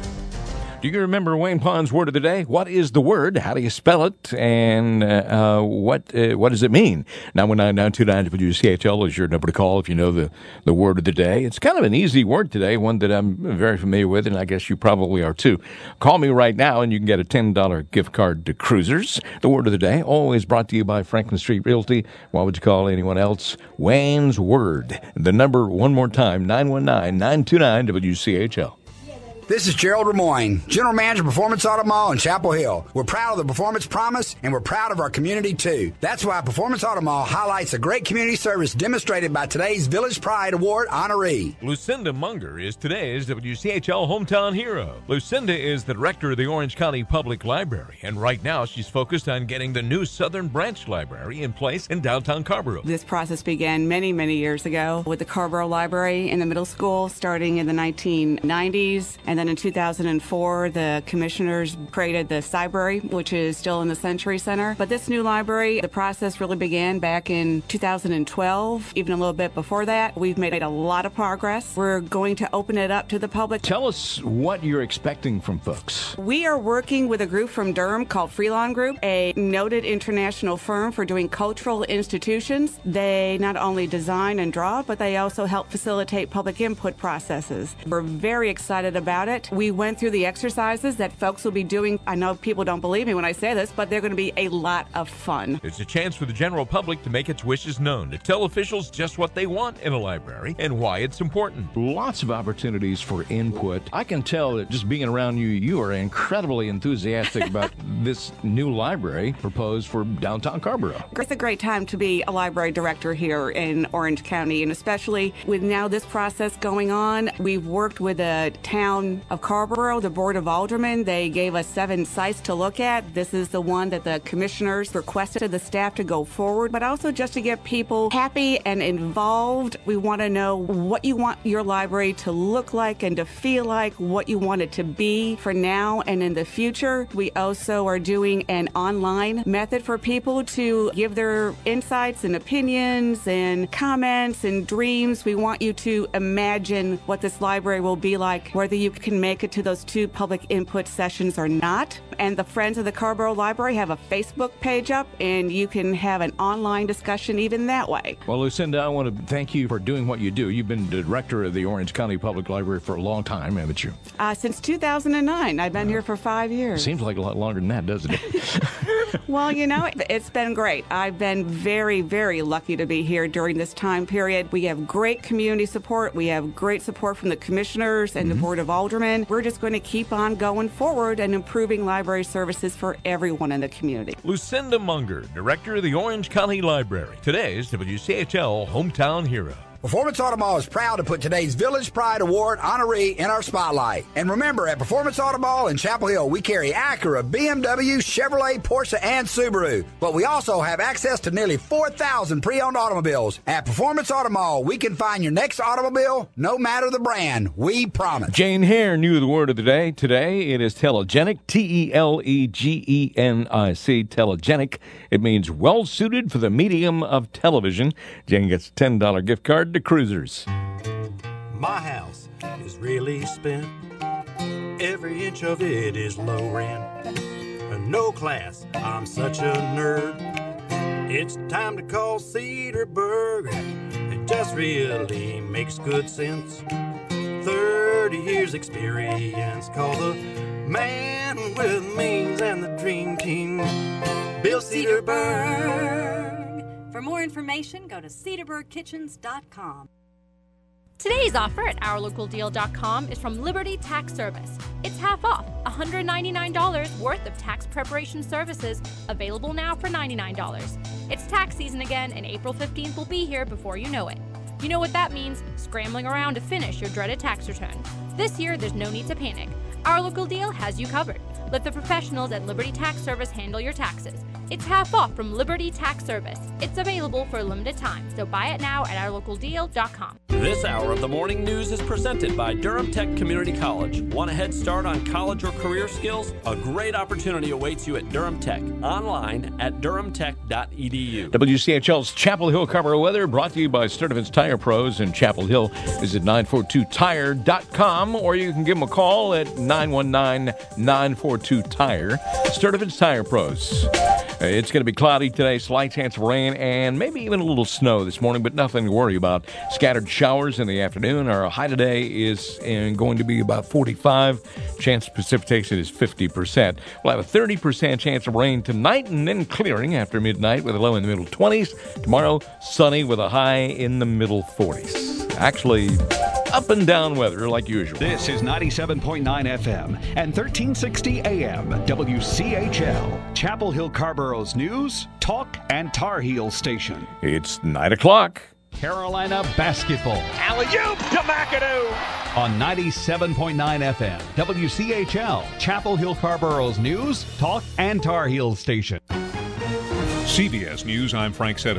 Speaker 1: Do you remember Wayne Pond's word of the day? What is the word? How do you spell it? And uh, what uh, what does it mean? nine one nine, nine two nine, W C H L is your number to call if you know the, the word of the day. It's kind of an easy word today, one that I'm very familiar with, and I guess you probably are too. Call me right now, and you can get a ten dollars gift card to Cruisers. The word of the day, always brought to you by Franklin Street Realty. Why would you call anyone else? Wayne's word. The number, one more time, nine one nine, nine two nine, W C H L.
Speaker 6: This is Gerald Lemoyne, General Manager of Performance Auto Mall in Chapel Hill. We're proud of the Performance Promise, and we're proud of our community, too. That's why Performance Auto Mall highlights the great community service demonstrated by today's Village Pride Award honoree.
Speaker 18: Lucinda Munger is today's W C H L Hometown Hero. Lucinda is the director of the Orange County Public Library, and right now she's focused on getting the new Southern Branch Library in place in downtown Carrboro.
Speaker 7: This process began many, many years ago with the Carrboro Library in the middle school, starting in the nineteen nineties, and then in two thousand four, the commissioners created the Cybrary, which is still in the Century Center. But this new library, the process really began back in two thousand twelve, even a little bit before that. We've made a lot of progress. We're going to open it up to the public.
Speaker 1: Tell us what you're expecting from folks.
Speaker 7: We are working with a group from Durham called Freelon Group, a noted international firm for doing cultural institutions. They not only design and draw, but they also help facilitate public input processes. We're very excited about it. We went through the exercises that folks will be doing. I know people don't believe me when I say this, but they're going to be a lot of fun.
Speaker 18: It's a chance for the general public to make its wishes known, to tell officials just what they want in a library and why it's important.
Speaker 1: Lots of opportunities for input. I can tell that just being around you, you are incredibly enthusiastic about this new library proposed for downtown Carrboro.
Speaker 7: It's a great time to be a library director here in Orange County, and especially with now this process going on. We've worked with the town of Carrboro, the Board of Aldermen. They gave us seven sites to look at. This is the one that the commissioners requested the staff to go forward, but also just to get people happy and involved. We want to know what you want your library to look like and to feel like, what you want it to be for now and in the future. We also are doing an online method for people to give their insights and opinions and comments and dreams. We want you to imagine what this library will be like, whether you can make it to those two public input sessions or not. And the Friends of the Carrboro Library have a Facebook page up, and you can have an online discussion even that way.
Speaker 1: Well, Lucinda, I want to thank you for doing what you do. You've been the director of the Orange County Public Library for a long time, haven't you?
Speaker 7: Uh, since two thousand nine. I've been uh, here for five years.
Speaker 1: Seems like a lot longer than that, doesn't it?
Speaker 7: Well, you know, it's been great. I've been very, very lucky to be here during this time period. We have great community support. We have great support from the commissioners and mm-hmm. the Board of Aldermen. We're just going to keep on going forward and improving library services for everyone in the community.
Speaker 18: Lucinda Munger, Director of the Orange County Library. Today's W C H L Hometown Hero.
Speaker 6: Performance Auto Mall is proud to put today's Village Pride Award honoree in our spotlight. And remember, at Performance Auto Mall in Chapel Hill, we carry Acura, B M W, Chevrolet, Porsche, and Subaru. But we also have access to nearly four thousand pre-owned automobiles. At Performance Auto Mall, we can find your next automobile, no matter the brand. We promise.
Speaker 1: Jane Hare knew the word of the day. Today, it is telegenic, T E L E G E N I C, telegenic. It means well-suited for the medium of television. Jane gets a ten dollars gift card to Cruisers.
Speaker 8: My house is really spent. Every inch of it is low rent. No class, I'm such a nerd. It's time to call Cedarburg. It just really makes good sense. thirty years experience. Call the man with means and the dream team. Bill Cedarburg.
Speaker 9: For more information, go to cedarburg kitchens dot com.
Speaker 2: Today's offer at our local deal dot com is from Liberty Tax Service. It's half off, one hundred ninety-nine dollars worth of tax preparation services, available now for ninety-nine dollars. It's tax season again, and April fifteenth will be here before you know it. You know what that means, scrambling around to finish your dreaded tax return. This year, there's no need to panic. Our local deal has you covered. Let the professionals at Liberty Tax Service handle your taxes. It's half off from Liberty Tax Service. It's available for a limited time, so buy it now at our local deal dot com.
Speaker 10: This hour of the morning news is presented by Durham Tech Community College. Want a head start on college or career skills? A great opportunity awaits you at Durham Tech. Online at durham tech dot e d u.
Speaker 1: W C H L's Chapel Hill Carver weather brought to you by Sturdivant's Tire Pros in Chapel Hill. Visit nine four two tire dot com or you can give them a call at nine one nine, nine four two, tire. Sturdivant's Tire Pros. It's going to be cloudy today, slight chance of rain, and maybe even a little snow this morning, but nothing to worry about. Scattered showers in the afternoon. Our high today is going to be about forty-five. Chance of precipitation is fifty percent. We'll have a thirty percent chance of rain tonight and then clearing after midnight with a low in the middle twenties. Tomorrow, sunny with a high in the middle forties. Actually, up and down weather like usual.
Speaker 5: This is ninety-seven point nine F M and thirteen sixty A M W C H L, Chapel Hill Carborough's news, talk, and Tar Heel station.
Speaker 1: It's nine o'clock.
Speaker 5: Carolina basketball. Alley-oop to McAdoo. On ninety-seven point nine F M, W C H L, Chapel Hill Carborough's news, talk, and Tar Heel station.
Speaker 11: C B S News, I'm Frank Sedem.